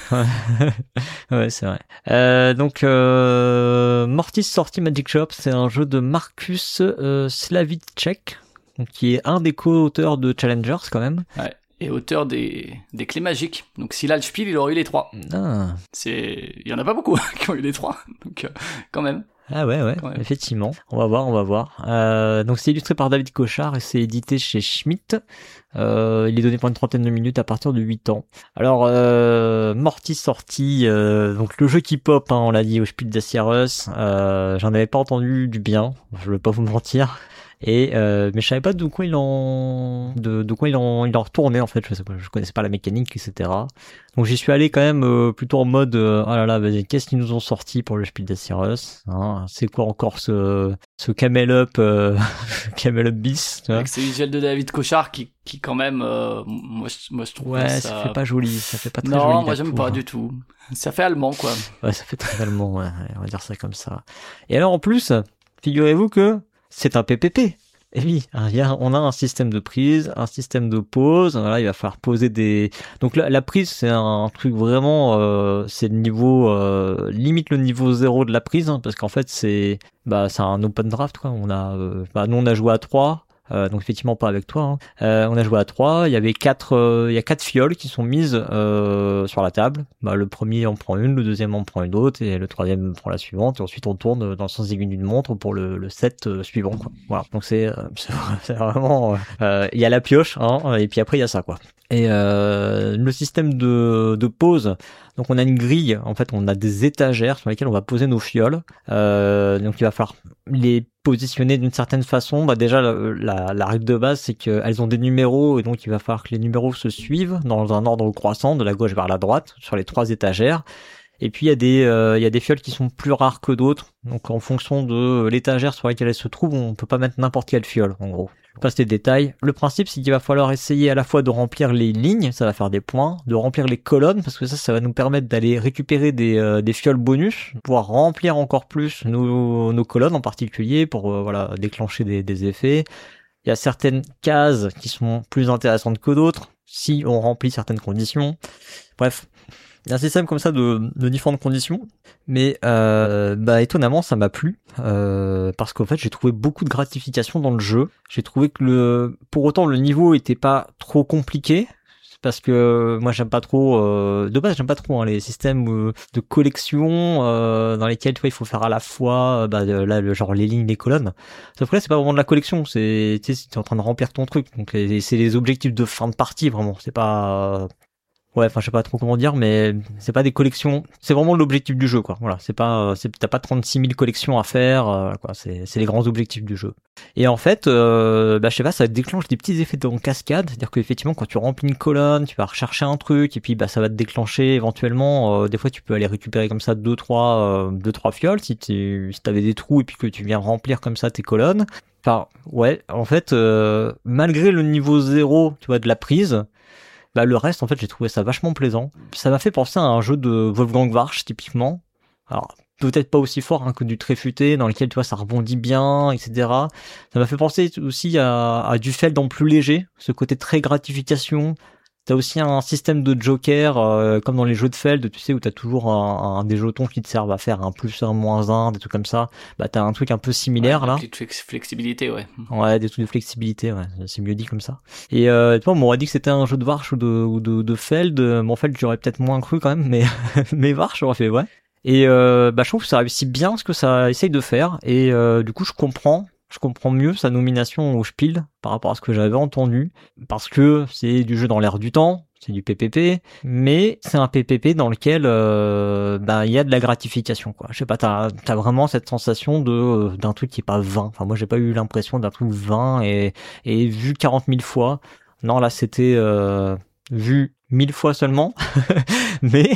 ouais, c'est vrai. Euh, donc, euh, Mortis Sortie Magic Shop, c'est un jeu de Marcus euh, Slavicek, qui est un des co-auteurs de Challengers quand même. Ouais. Et auteur des, des clés magiques. Donc s'il a le spiel, il aurait eu les trois. Ah. C'est, il y en a pas beaucoup qui ont eu les trois. Donc euh, quand même. Ah ouais, ouais, effectivement. On va voir, on va voir. Euh, donc c'est illustré par David Cochard et c'est édité chez Schmitt. Euh, il est donné pour une trentaine de minutes à partir de huit ans. Alors, euh, Mortis Sortie, euh, donc le jeu qui pop, hein, on l'a dit au Spiel des Jahres. Euh, j'en avais pas entendu du bien, je vais pas vous mentir. Et euh, mais je savais pas de quoi il en de de quoi il en il en retournait en fait, je sais pas, je connaissais pas la mécanique, etc. Donc j'y suis allé quand même euh, plutôt en mode euh, oh là là, vas-y, qu'est-ce qu'ils nous ont sorti pour le Spiel des Jahres, hein, c'est quoi encore ce ce Camel Up euh, Camel Up bis, tu vois, avec ces visuels de David Cochard qui qui quand même euh, moi je, moi je trouve ouais, ça... ça fait pas joli, ça fait pas très non, joli. Non, moi j'aime tout, pas hein. du tout. Ça fait allemand quoi. Ouais, ça fait très allemand, ouais, on va dire ça comme ça. Et alors en plus, figurez-vous que c'est un P P P. Et oui, on a un système de prise, un système de pause. Voilà, il va falloir poser des. Donc la, la prise, c'est un truc vraiment, euh, c'est le niveau euh, limite le niveau zéro de la prise, hein, parce qu'en fait c'est, bah, c'est un open draft quoi. On a, euh, bah, nous on a joué à trois. Euh, donc effectivement pas avec toi. Hein. Euh, on a joué à trois. Il y avait quatre, euh, il y a quatre fioles qui sont mises euh, sur la table. Bah, le premier en prend une, le deuxième en prend une autre, et le troisième prend la suivante. Et ensuite on tourne dans le sens aiguille d'une montre pour le, le set euh, suivant. Quoi. Voilà. Donc c'est, euh, c'est, c'est vraiment, euh, il y a la pioche, hein, et puis après il y a ça quoi. Et euh, le système de, de pose. Donc on a une grille, en fait on a des étagères sur lesquelles on va poser nos fioles. Euh, donc il va falloir les positionner d'une certaine façon. Bah déjà la, la, la règle de base c'est qu'elles ont des numéros et donc il va falloir que les numéros se suivent dans un ordre croissant de la gauche vers la droite sur les trois étagères. Et puis il y a des euh, il y a des fioles qui sont plus rares que d'autres. Donc en fonction de l'étagère sur laquelle elles se trouvent, on peut pas mettre n'importe quelle fiole en gros. Je passe les détails. Le principe c'est qu'il va falloir essayer à la fois de remplir les lignes, ça va faire des points, de remplir les colonnes parce que ça ça va nous permettre d'aller récupérer des euh, des fioles bonus, pouvoir remplir encore plus nos nos colonnes en particulier pour euh, voilà déclencher des des effets. Il y a certaines cases qui sont plus intéressantes que d'autres si on remplit certaines conditions. Bref, il y a un système comme ça de, de différentes conditions, mais euh, bah étonnamment ça m'a plu euh, parce qu'en fait j'ai trouvé beaucoup de gratification dans le jeu. J'ai trouvé que le, pour autant le niveau était pas trop compliqué. Parce que moi j'aime pas trop, euh, de base j'aime pas trop hein, les systèmes euh, de collection euh, dans lesquels tu vois il faut faire à la fois, euh, bah là le genre les lignes, les colonnes. Sauf que là c'est pas vraiment de la collection, c'est tu sais t'es en train de remplir ton truc, donc et c'est les objectifs de fin de partie vraiment. C'est pas, euh, ouais, enfin je sais pas trop comment dire, mais c'est pas des collections, c'est vraiment l'objectif du jeu quoi. Voilà, c'est pas, c'est, t'as pas trente-six mille collections à faire, euh, quoi. C'est, c'est les grands objectifs du jeu. Et en fait, euh, bah je sais pas, ça déclenche des petits effets en cascade, c'est-à-dire qu'effectivement quand tu remplis une colonne, tu vas rechercher un truc et puis bah ça va te déclencher éventuellement. Euh, des fois tu peux aller récupérer comme ça deux trois, euh, deux trois fioles si tu, si t'avais des trous et puis que tu viens remplir comme ça tes colonnes. Enfin ouais, en fait, euh, malgré le niveau zéro, tu vois, de la prise. Bah le reste en fait j'ai trouvé ça vachement plaisant. Ça m'a fait penser à un jeu de Wolfgang Warsch typiquement. Alors peut-être pas aussi fort hein, que du Tréfuté dans lequel tu vois ça rebondit bien, et cetera. Ça m'a fait penser aussi à, à du Feld en plus léger, ce côté très gratification. T'as aussi un système de joker euh, comme dans les jeux de Feld, tu sais où t'as toujours un, un des jetons qui te servent à faire un plus un moins un, des trucs comme ça. Bah t'as un truc un peu similaire ouais, là. Une petite flexibilité, ouais. Ouais, des trucs de flexibilité, ouais, c'est mieux dit comme ça. Et euh, tu vois, on m'aurait dit que c'était un jeu de Warsch ou de ou de, de Feld. Bon, Feld j'aurais peut-être moins cru quand même, mais mais Warsch j'aurais fait ouais. Et euh, bah je trouve que ça réussit bien ce que ça essaye de faire. Et euh, du coup je comprends. Je comprends mieux sa nomination au Spiel par rapport à ce que j'avais entendu, parce que c'est du jeu dans l'air du temps, c'est du P P P, mais c'est un P P P dans lequel euh, bah il y a de la gratification quoi. Je sais pas, t'as t'as vraiment cette sensation de d'un truc qui est pas vain. Enfin moi j'ai pas eu l'impression d'un truc vain et et vu quarante mille fois. Non là c'était euh, vu mille fois seulement, mais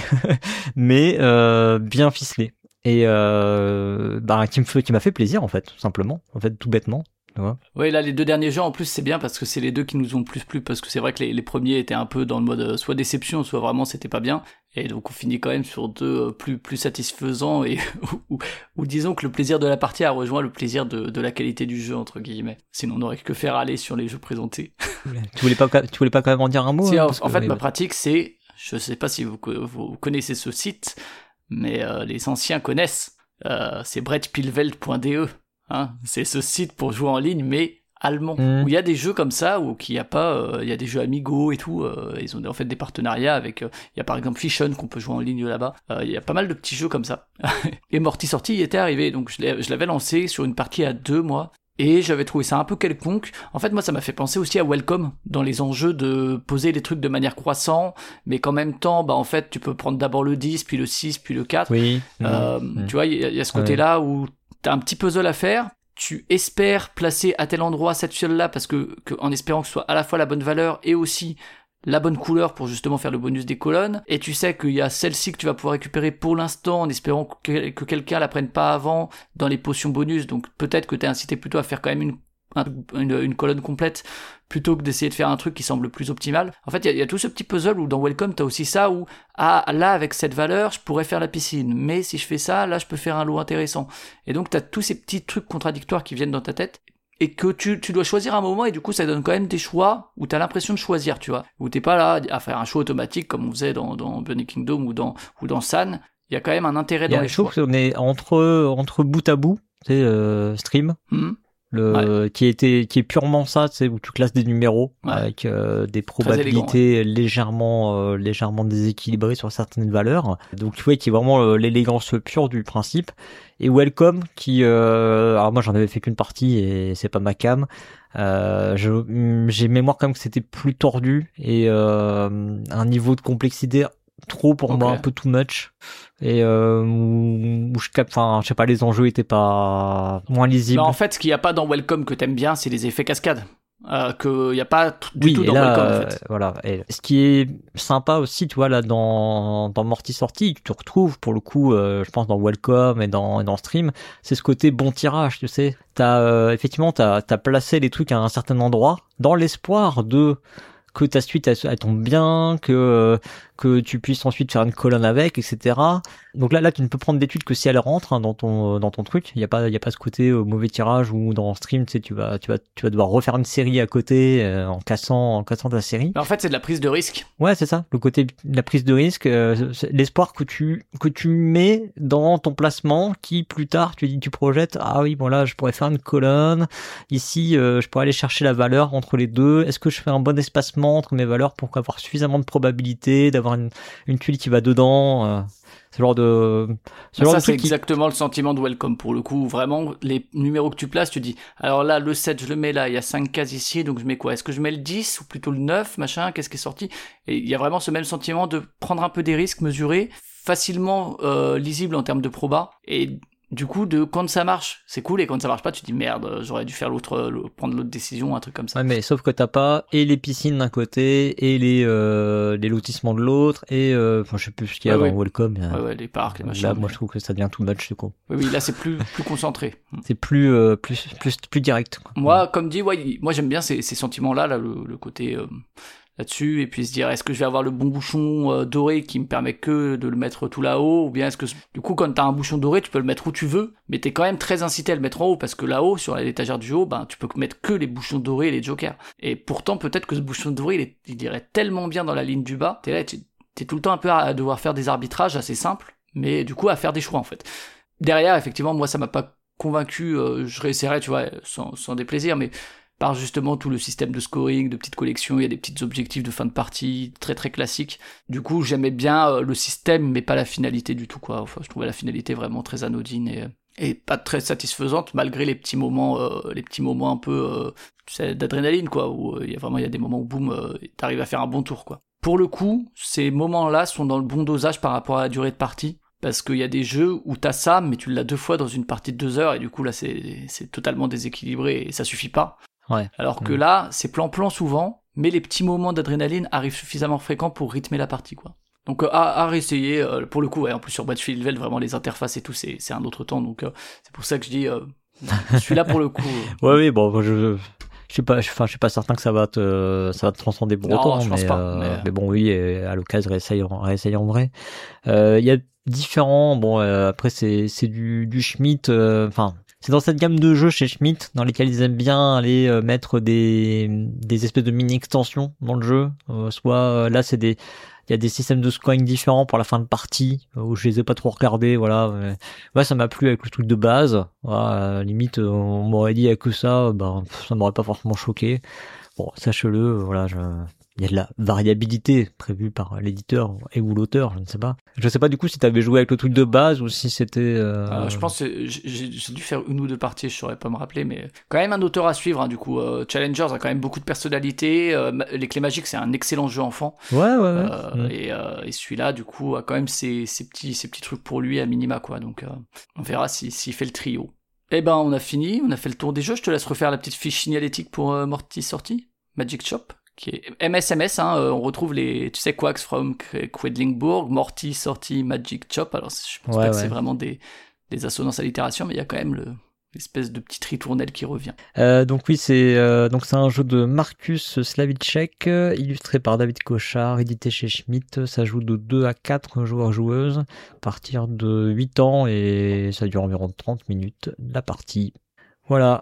mais euh, bien ficelé. Et euh, bah qui me fait, qui m'a fait plaisir en fait, tout simplement, en fait tout bêtement. Ouais. Ouais, là les deux derniers jeux en plus c'est bien parce que c'est les deux qui nous ont le plus plu, parce que c'est vrai que les, les premiers étaient un peu dans le mode euh, soit déception soit vraiment c'était pas bien, et donc on finit quand même sur deux euh, plus plus satisfaisants et ou, ou disons que le plaisir de la partie a rejoint le plaisir de, de la qualité du jeu entre guillemets. Sinon on n'aurait que faire aller sur les jeux présentés. tu voulais pas tu voulais pas quand même en dire un mot si, hein, en, parce en que, fait oui, ma ouais. pratique c'est, je sais pas si vous, vous connaissez ce site, mais euh, les anciens connaissent, euh, c'est brettspielwelt point d e, hein, c'est ce site pour jouer en ligne mais allemand, mmh. où il y a des jeux comme ça, où qu'il y a pas, euh, il y a des jeux Amigo et tout, euh, ils ont en fait des partenariats avec, il euh, y a par exemple Fission qu'on peut jouer en ligne là-bas, il euh, y a pas mal de petits jeux comme ça. Et Morty Sortie y était arrivé, donc je, je l'avais lancé sur une partie à deux mois, et j'avais trouvé ça un peu quelconque. En fait moi ça m'a fait penser aussi à Welcome, dans les enjeux de poser les trucs de manière croissante, mais qu'en même temps, bah en fait tu peux prendre d'abord le dix, puis le six, puis le quatre, oui. euh, mmh. tu vois, il y, y a ce côté-là ouais. où t'as un petit puzzle à faire, tu espères placer à tel endroit cette fiole-là parce que, que, en espérant que ce soit à la fois la bonne valeur et aussi la bonne couleur pour justement faire le bonus des colonnes, et tu sais qu'il y a celle-ci que tu vas pouvoir récupérer pour l'instant en espérant que, que quelqu'un la prenne pas avant dans les potions bonus, donc peut-être que t'es incité plutôt à faire quand même une Une, une colonne complète plutôt que d'essayer de faire un truc qui semble plus optimal. En fait, il y, y a tout ce petit puzzle où dans Welcome, t'as aussi ça où, ah, là, avec cette valeur, je pourrais faire la piscine, mais si je fais ça, là, je peux faire un lot intéressant. Et donc, t'as tous ces petits trucs contradictoires qui viennent dans ta tête et que tu, tu dois choisir un moment, et du coup, ça donne quand même des choix où t'as l'impression de choisir, tu vois. Où t'es pas là à faire un choix automatique comme on faisait dans, dans Bunny Kingdom ou dans, ou dans San. Il y a quand même un intérêt dans les choix. Je trouve qu'on est entre, entre bout à bout, tu sais, euh, stream. Mmh. le Ouais. qui était qui est purement ça, tu sais, où tu classes des numéros Ouais. avec euh, des Très élégant, probabilités légèrement euh, légèrement déséquilibrées sur certaines valeurs. Donc tu vois, qui est vraiment euh, l'élégance pure du principe. Et Welcome, qui euh, alors moi j'en avais fait qu'une partie et c'est pas ma cam. Euh, je, j'ai mémoire quand même que c'était plus tordu et euh, un niveau de complexité trop pour Ok. moi, un peu too much. Et euh, où, où je capte, enfin, je sais pas, les enjeux étaient pas moins Mais lisibles. en fait, ce qu'il n'y a pas dans Welcome que t'aimes bien, c'est les effets cascades. Euh, que y a pas t- du Oui, tout et dans là, Welcome en euh, fait. voilà. Et ce qui est sympa aussi, tu vois, là, dans, dans Morty Sortie, tu te retrouves, pour le coup, euh, je pense, dans Welcome et dans, et dans Stream, c'est ce côté bon tirage, tu sais. T'as, euh, effectivement, t'as, t'as placé les trucs à un certain endroit, dans l'espoir de, que ta suite, elle, elle tombe bien, que, euh, que tu puisses ensuite faire une colonne avec, et cetera. Donc là, là, tu ne peux prendre d'études que si elle rentre hein, dans ton, dans ton truc. Il y a pas, il y a pas ce côté euh, mauvais tirage où dans Stream, tu sais, tu vas, tu vas, tu vas devoir refaire une série à côté euh, en cassant, en cassant ta série. Mais en fait, c'est de la prise de risque. Ouais, c'est ça. Le côté, la prise de risque, euh, c'est l'espoir que tu, que tu mets dans ton placement, qui plus tard, tu dis, tu projettes, ah oui, bon là, je pourrais faire une colonne. Ici, euh, je pourrais aller chercher la valeur entre les deux. Est-ce que je fais un bon espacement entre mes valeurs pour avoir suffisamment de probabilité d'avoir une, une tuile qui va dedans? euh, Ce genre de, ce Ah, genre ça, de c'est truc qui, exactement le sentiment de Welcome pour le coup. Vraiment, les numéros que tu places, tu dis, alors là, le sept, je le mets là, il y a cinq cases ici, donc je mets quoi? Est-ce que je mets le dix ou plutôt le neuf, machin? Qu'est-ce qui est sorti? Et il y a vraiment ce même sentiment de prendre un peu des risques mesurés, facilement euh, lisible en termes de proba, et du coup, de quand ça marche, c'est cool, et quand ça marche pas, tu te dis merde, j'aurais dû faire l'autre, le- prendre l'autre décision, un truc comme ça. ouais, mais sauf que t'as pas et les piscines d'un côté et les euh, les lotissements de l'autre et euh, enfin je sais plus ce qu'il y a Ouais, dans ouais. Welcome. il y a- Ouais, ouais, les parcs, les machins. Là, mais- moi je trouve que ça devient too much du coup. Oui, oui, là, c'est plus, plus concentré. C'est plus euh, plus plus plus direct. Quoi. Moi, comme dit, ouais, il- moi j'aime bien ces, ces sentiments-là, là, le, le côté euh, là-dessus, et puis se dire, est-ce que je vais avoir le bon bouchon euh, doré qui me permet que de le mettre tout là-haut, ou bien est-ce que, du coup, quand t'as un bouchon doré, tu peux le mettre où tu veux, mais t'es quand même très incité à le mettre en haut, parce que là-haut, sur l'étagère du haut, ben, tu peux mettre que les bouchons dorés et les jokers. Et pourtant, peut-être que ce bouchon doré, il, est, il irait tellement bien dans la ligne du bas, t'es là, t'es, t'es tout le temps un peu à devoir faire des arbitrages assez simples, mais du coup, à faire des choix, en fait. Derrière, effectivement, moi, ça m'a pas convaincu, euh, je réessayerais, tu vois, sans, sans déplaisir, mais par justement tout le système de scoring, de petites collections, il y a des petits objectifs de fin de partie très très classiques. Du coup, j'aimais bien euh, le système, mais pas la finalité du tout, quoi. Enfin, je trouvais la finalité vraiment très anodine et, et pas très satisfaisante, malgré les petits moments, euh, les petits moments un peu, euh, tu sais, d'adrénaline, quoi, où il euh, y a vraiment, il y a des moments où boum, euh, t'arrives à faire un bon tour, quoi. Pour le coup, ces moments-là sont dans le bon dosage par rapport à la durée de partie. Parce qu'il y a des jeux où t'as ça, mais tu l'as deux fois dans une partie de deux heures, et du coup là c'est, c'est totalement déséquilibré et ça suffit pas. Ouais. Alors que Mmh. là, c'est plan-plan souvent, mais les petits moments d'adrénaline arrivent suffisamment fréquents pour rythmer la partie, quoi. Donc euh, à, à réessayer, euh, pour le coup, ouais, en plus sur Battlefield, vraiment les interfaces et tout, c'est, c'est un autre temps, donc euh, c'est pour ça que je dis, euh, je suis là pour le coup. euh. Ouais, oui, bon, moi, je je suis pas, enfin, je suis pas certain que ça va te, ça va te transcender pour Non, autant, je pense mais, pas, euh, mais, euh, mais bon, oui, et à l'occasion, réessaye, en- réessaye en vrai. Euh, Il y a différents, bon, euh, après c'est, c'est du, du Schmidt, euh, enfin, c'est dans cette gamme de jeux chez Schmidt dans lesquels ils aiment bien aller euh, mettre des, des espèces de mini extensions dans le jeu. Euh, soit euh, là, c'est des, il y a des systèmes de scoring différents pour la fin de partie euh, où je les ai pas trop regardés, voilà. Mais, ouais, ça m'a plu avec le truc de base. Voilà, euh, limite, euh, on m'aurait dit que ça, ben pff, ça m'aurait pas forcément choqué. Bon, sache-le, euh, voilà, je... il y a de la variabilité prévue par l'éditeur et ou l'auteur, je ne sais pas. Je sais pas du coup si t'avais joué avec le truc de base ou si c'était. Euh... Euh, je pense que j'ai, j'ai dû faire une ou deux parties, je saurais pas me rappeler, mais quand même un auteur à suivre, hein, du coup. Euh, Challengers a quand même beaucoup de personnalité. Euh, Les Clés Magiques, c'est un excellent jeu enfant. Ouais, ouais, ouais. Euh, Mm. et, euh, et celui-là, du coup, a quand même ses, ses, petits, ses petits trucs pour lui à minima, quoi. Donc, euh, on verra s'il si, s'il fait le trio. Eh ben, on a fini, on a fait le tour des jeux. Je te laisse refaire la petite fiche signalétique pour euh, Morty Sortie, Magic Shop, qui est M S M S, hein, euh, on retrouve les, tu sais, Quacks from Quedlingburg, Morty Sortie, Magic Shop. Alors, je pense Ouais, pas que ouais. c'est vraiment des, des assonances allitérations, mais il y a quand même le, l'espèce de petite ritournelle qui revient. Euh, donc oui, c'est euh, donc c'est un jeu de Marcus Slavicek, euh, illustré par David Cochard, édité chez Schmidt. Ça joue de deux à quatre joueurs-joueuses, à partir de huit ans, et ça dure environ trente minutes la partie. Voilà.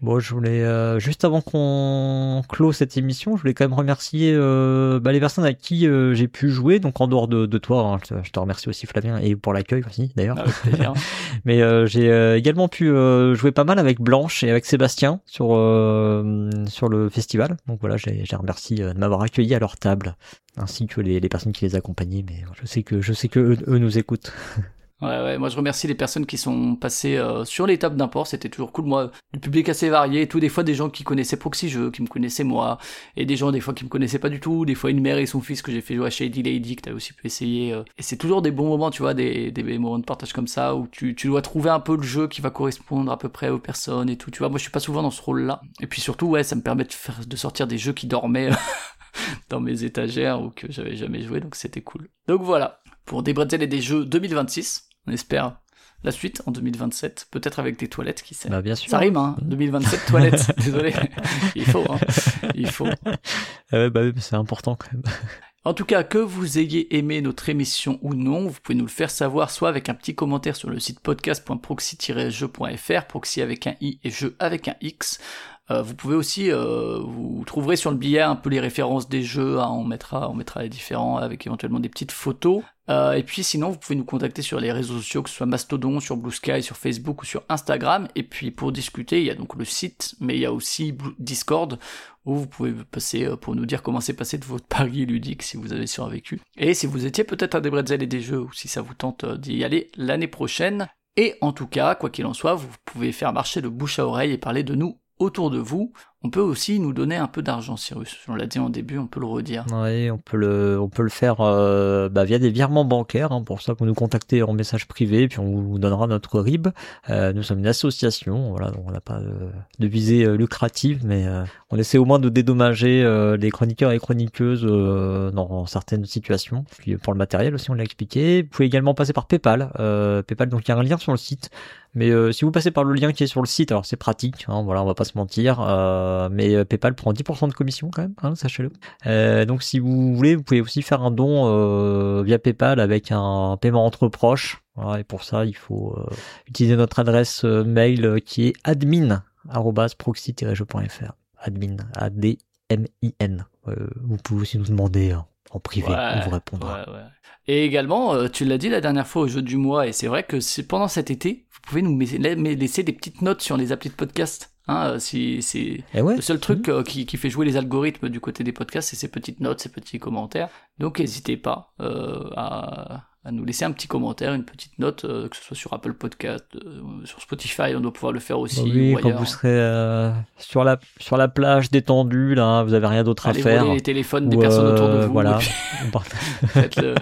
Bon, je voulais euh, juste avant qu'on close cette émission, je voulais quand même remercier euh, bah, les personnes à qui euh, j'ai pu jouer. Donc en dehors de, de toi, hein, je, te, je te remercie aussi Flavien et pour l'accueil aussi d'ailleurs. Avec plaisir. Mais euh, j'ai euh, également pu euh, jouer pas mal avec Blanche et avec Sébastien sur euh, sur le festival. Donc voilà, j'ai j'ai remercié euh, de m'avoir accueilli à leur table, ainsi que les, les personnes qui les accompagnaient. Mais je sais que je sais que eux, eux nous écoutent. Ouais, ouais, moi je remercie les personnes qui sont passées euh, sur les tables d'import, c'était toujours cool. Moi, le public assez varié, et tout, des fois des gens qui connaissaient Proxy Jeux, qui me connaissaient moi, et des gens des fois qui me connaissaient pas du tout, des fois une mère et son fils que j'ai fait jouer à Shady Lady, que t'as aussi pu essayer. Euh, et c'est toujours des bons moments, tu vois, des, des, des moments de partage comme ça, où tu, tu dois trouver un peu le jeu qui va correspondre à peu près aux personnes et tout, tu vois. Moi je suis pas souvent dans ce rôle-là. Et puis surtout, ouais, ça me permet de, faire, de sortir des jeux qui dormaient dans mes étagères ou que j'avais jamais joué, donc c'était cool. Donc voilà, pour des bretzels et des jeux deux mille vingt-six. On espère la suite en deux mille vingt-sept, peut-être avec des toilettes, qui sait. Bah bien sûr. Ça rime, hein, deux mille vingt-sept toilettes, désolé. Il faut, hein, il faut. Ah ouais, bah oui, c'est important quand même. En tout cas, que vous ayez aimé notre émission ou non, vous pouvez nous le faire savoir soit avec un petit commentaire sur le site podcast point proxy tiret jeux point f r, proxy avec un i et jeu avec un x. Euh, vous pouvez aussi, euh, vous trouverez sur le billet un peu les références des jeux, hein, on mettra, on mettra les différents avec éventuellement des petites photos. Euh, et puis sinon, vous pouvez nous contacter sur les réseaux sociaux, que ce soit Mastodon, sur Blue Sky, sur Facebook ou sur Instagram. Et puis pour discuter, il y a donc le site, mais il y a aussi Discord, où vous pouvez passer pour nous dire comment s'est passé de votre pari ludique si vous avez survécu. Et si vous étiez peut-être à des bretzels et des jeux, ou si ça vous tente d'y aller l'année prochaine. Et en tout cas, quoi qu'il en soit, vous pouvez faire marcher le bouche à oreille et parler de nous autour de vous. On peut aussi nous donner un peu d'argent, Cyrus. On l'a dit en début, on peut le redire. Oui, on peut le, on peut le faire euh, bah, via des virements bancaires. Hein, pour ça, vous nous contactez en message privé, puis on vous donnera notre R I B. Euh, nous sommes une association, voilà, donc on n'a pas de, de visée euh, lucrative, mais euh, on essaie au moins de dédommager euh, les chroniqueurs et chroniqueuses euh, dans certaines situations. Puis pour le matériel aussi, on l'a expliqué. Vous pouvez également passer par PayPal. Euh, PayPal, donc il y a un lien sur le site. Mais euh, si vous passez par le lien qui est sur le site, alors c'est pratique, hein, voilà, on va pas se mentir, euh, mais euh, PayPal prend dix pour cent de commission quand même, hein, sachez-le. Euh, donc si vous voulez, vous pouvez aussi faire un don euh, via PayPal avec un paiement entre proches. Voilà, et pour ça, il faut euh, utiliser notre adresse euh, mail euh, qui est admin arobase proxy tiret jeux point f r. Admin, A D M I N. Euh, vous pouvez aussi nous demander hein, en privé, Ouais, on vous répondra. Ouais, ouais. Et également, euh, tu l'as dit la dernière fois au jeu du mois, et c'est vrai que c'est pendant cet été, vous pouvez nous laisser des petites notes sur les applis de podcast. Hein, si, c'est ouais. le seul truc euh, qui, qui fait jouer les algorithmes du côté des podcasts, c'est ces petites notes, ces petits commentaires. Donc n'hésitez pas euh, à, à nous laisser un petit commentaire, une petite note, euh, que ce soit sur Apple Podcast, euh, sur Spotify, on doit pouvoir le faire aussi. Oui, ou quand ailleurs. vous serez euh, sur la sur la plage détendue, là, vous avez rien d'autre Allez à faire. voler les téléphones ou, des personnes autour de euh, vous. Voilà. Faites-le.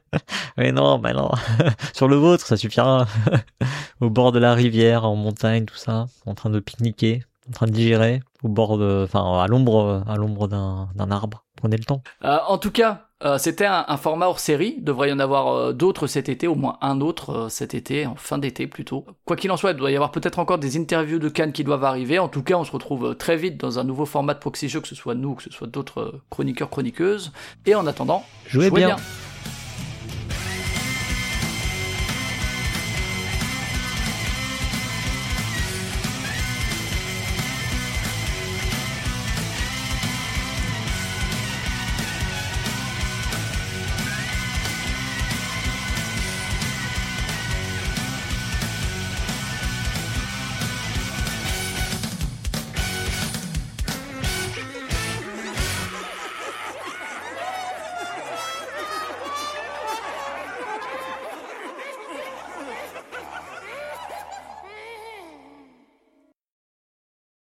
Mais non, bah non. Sur le vôtre, ça suffira. Au bord de la rivière, en montagne, tout ça, en train de pique-niquer, en train de digérer, au bord de, enfin, à l'ombre, à l'ombre d'un, d'un arbre. Prenez le temps. Euh, en tout cas, euh, c'était un, un format hors série. Il devrait y en avoir euh, d'autres cet été, au moins un autre euh, cet été, en fin d'été plutôt. Quoi qu'il en soit, il doit y avoir peut-être encore des interviews de Cannes qui doivent arriver. En tout cas, on se retrouve euh, très vite dans un nouveau format de Proxy Jeux, que ce soit nous, que ce soit d'autres euh, chroniqueurs, chroniqueuses. Et en attendant, jouez, jouez bien. bien.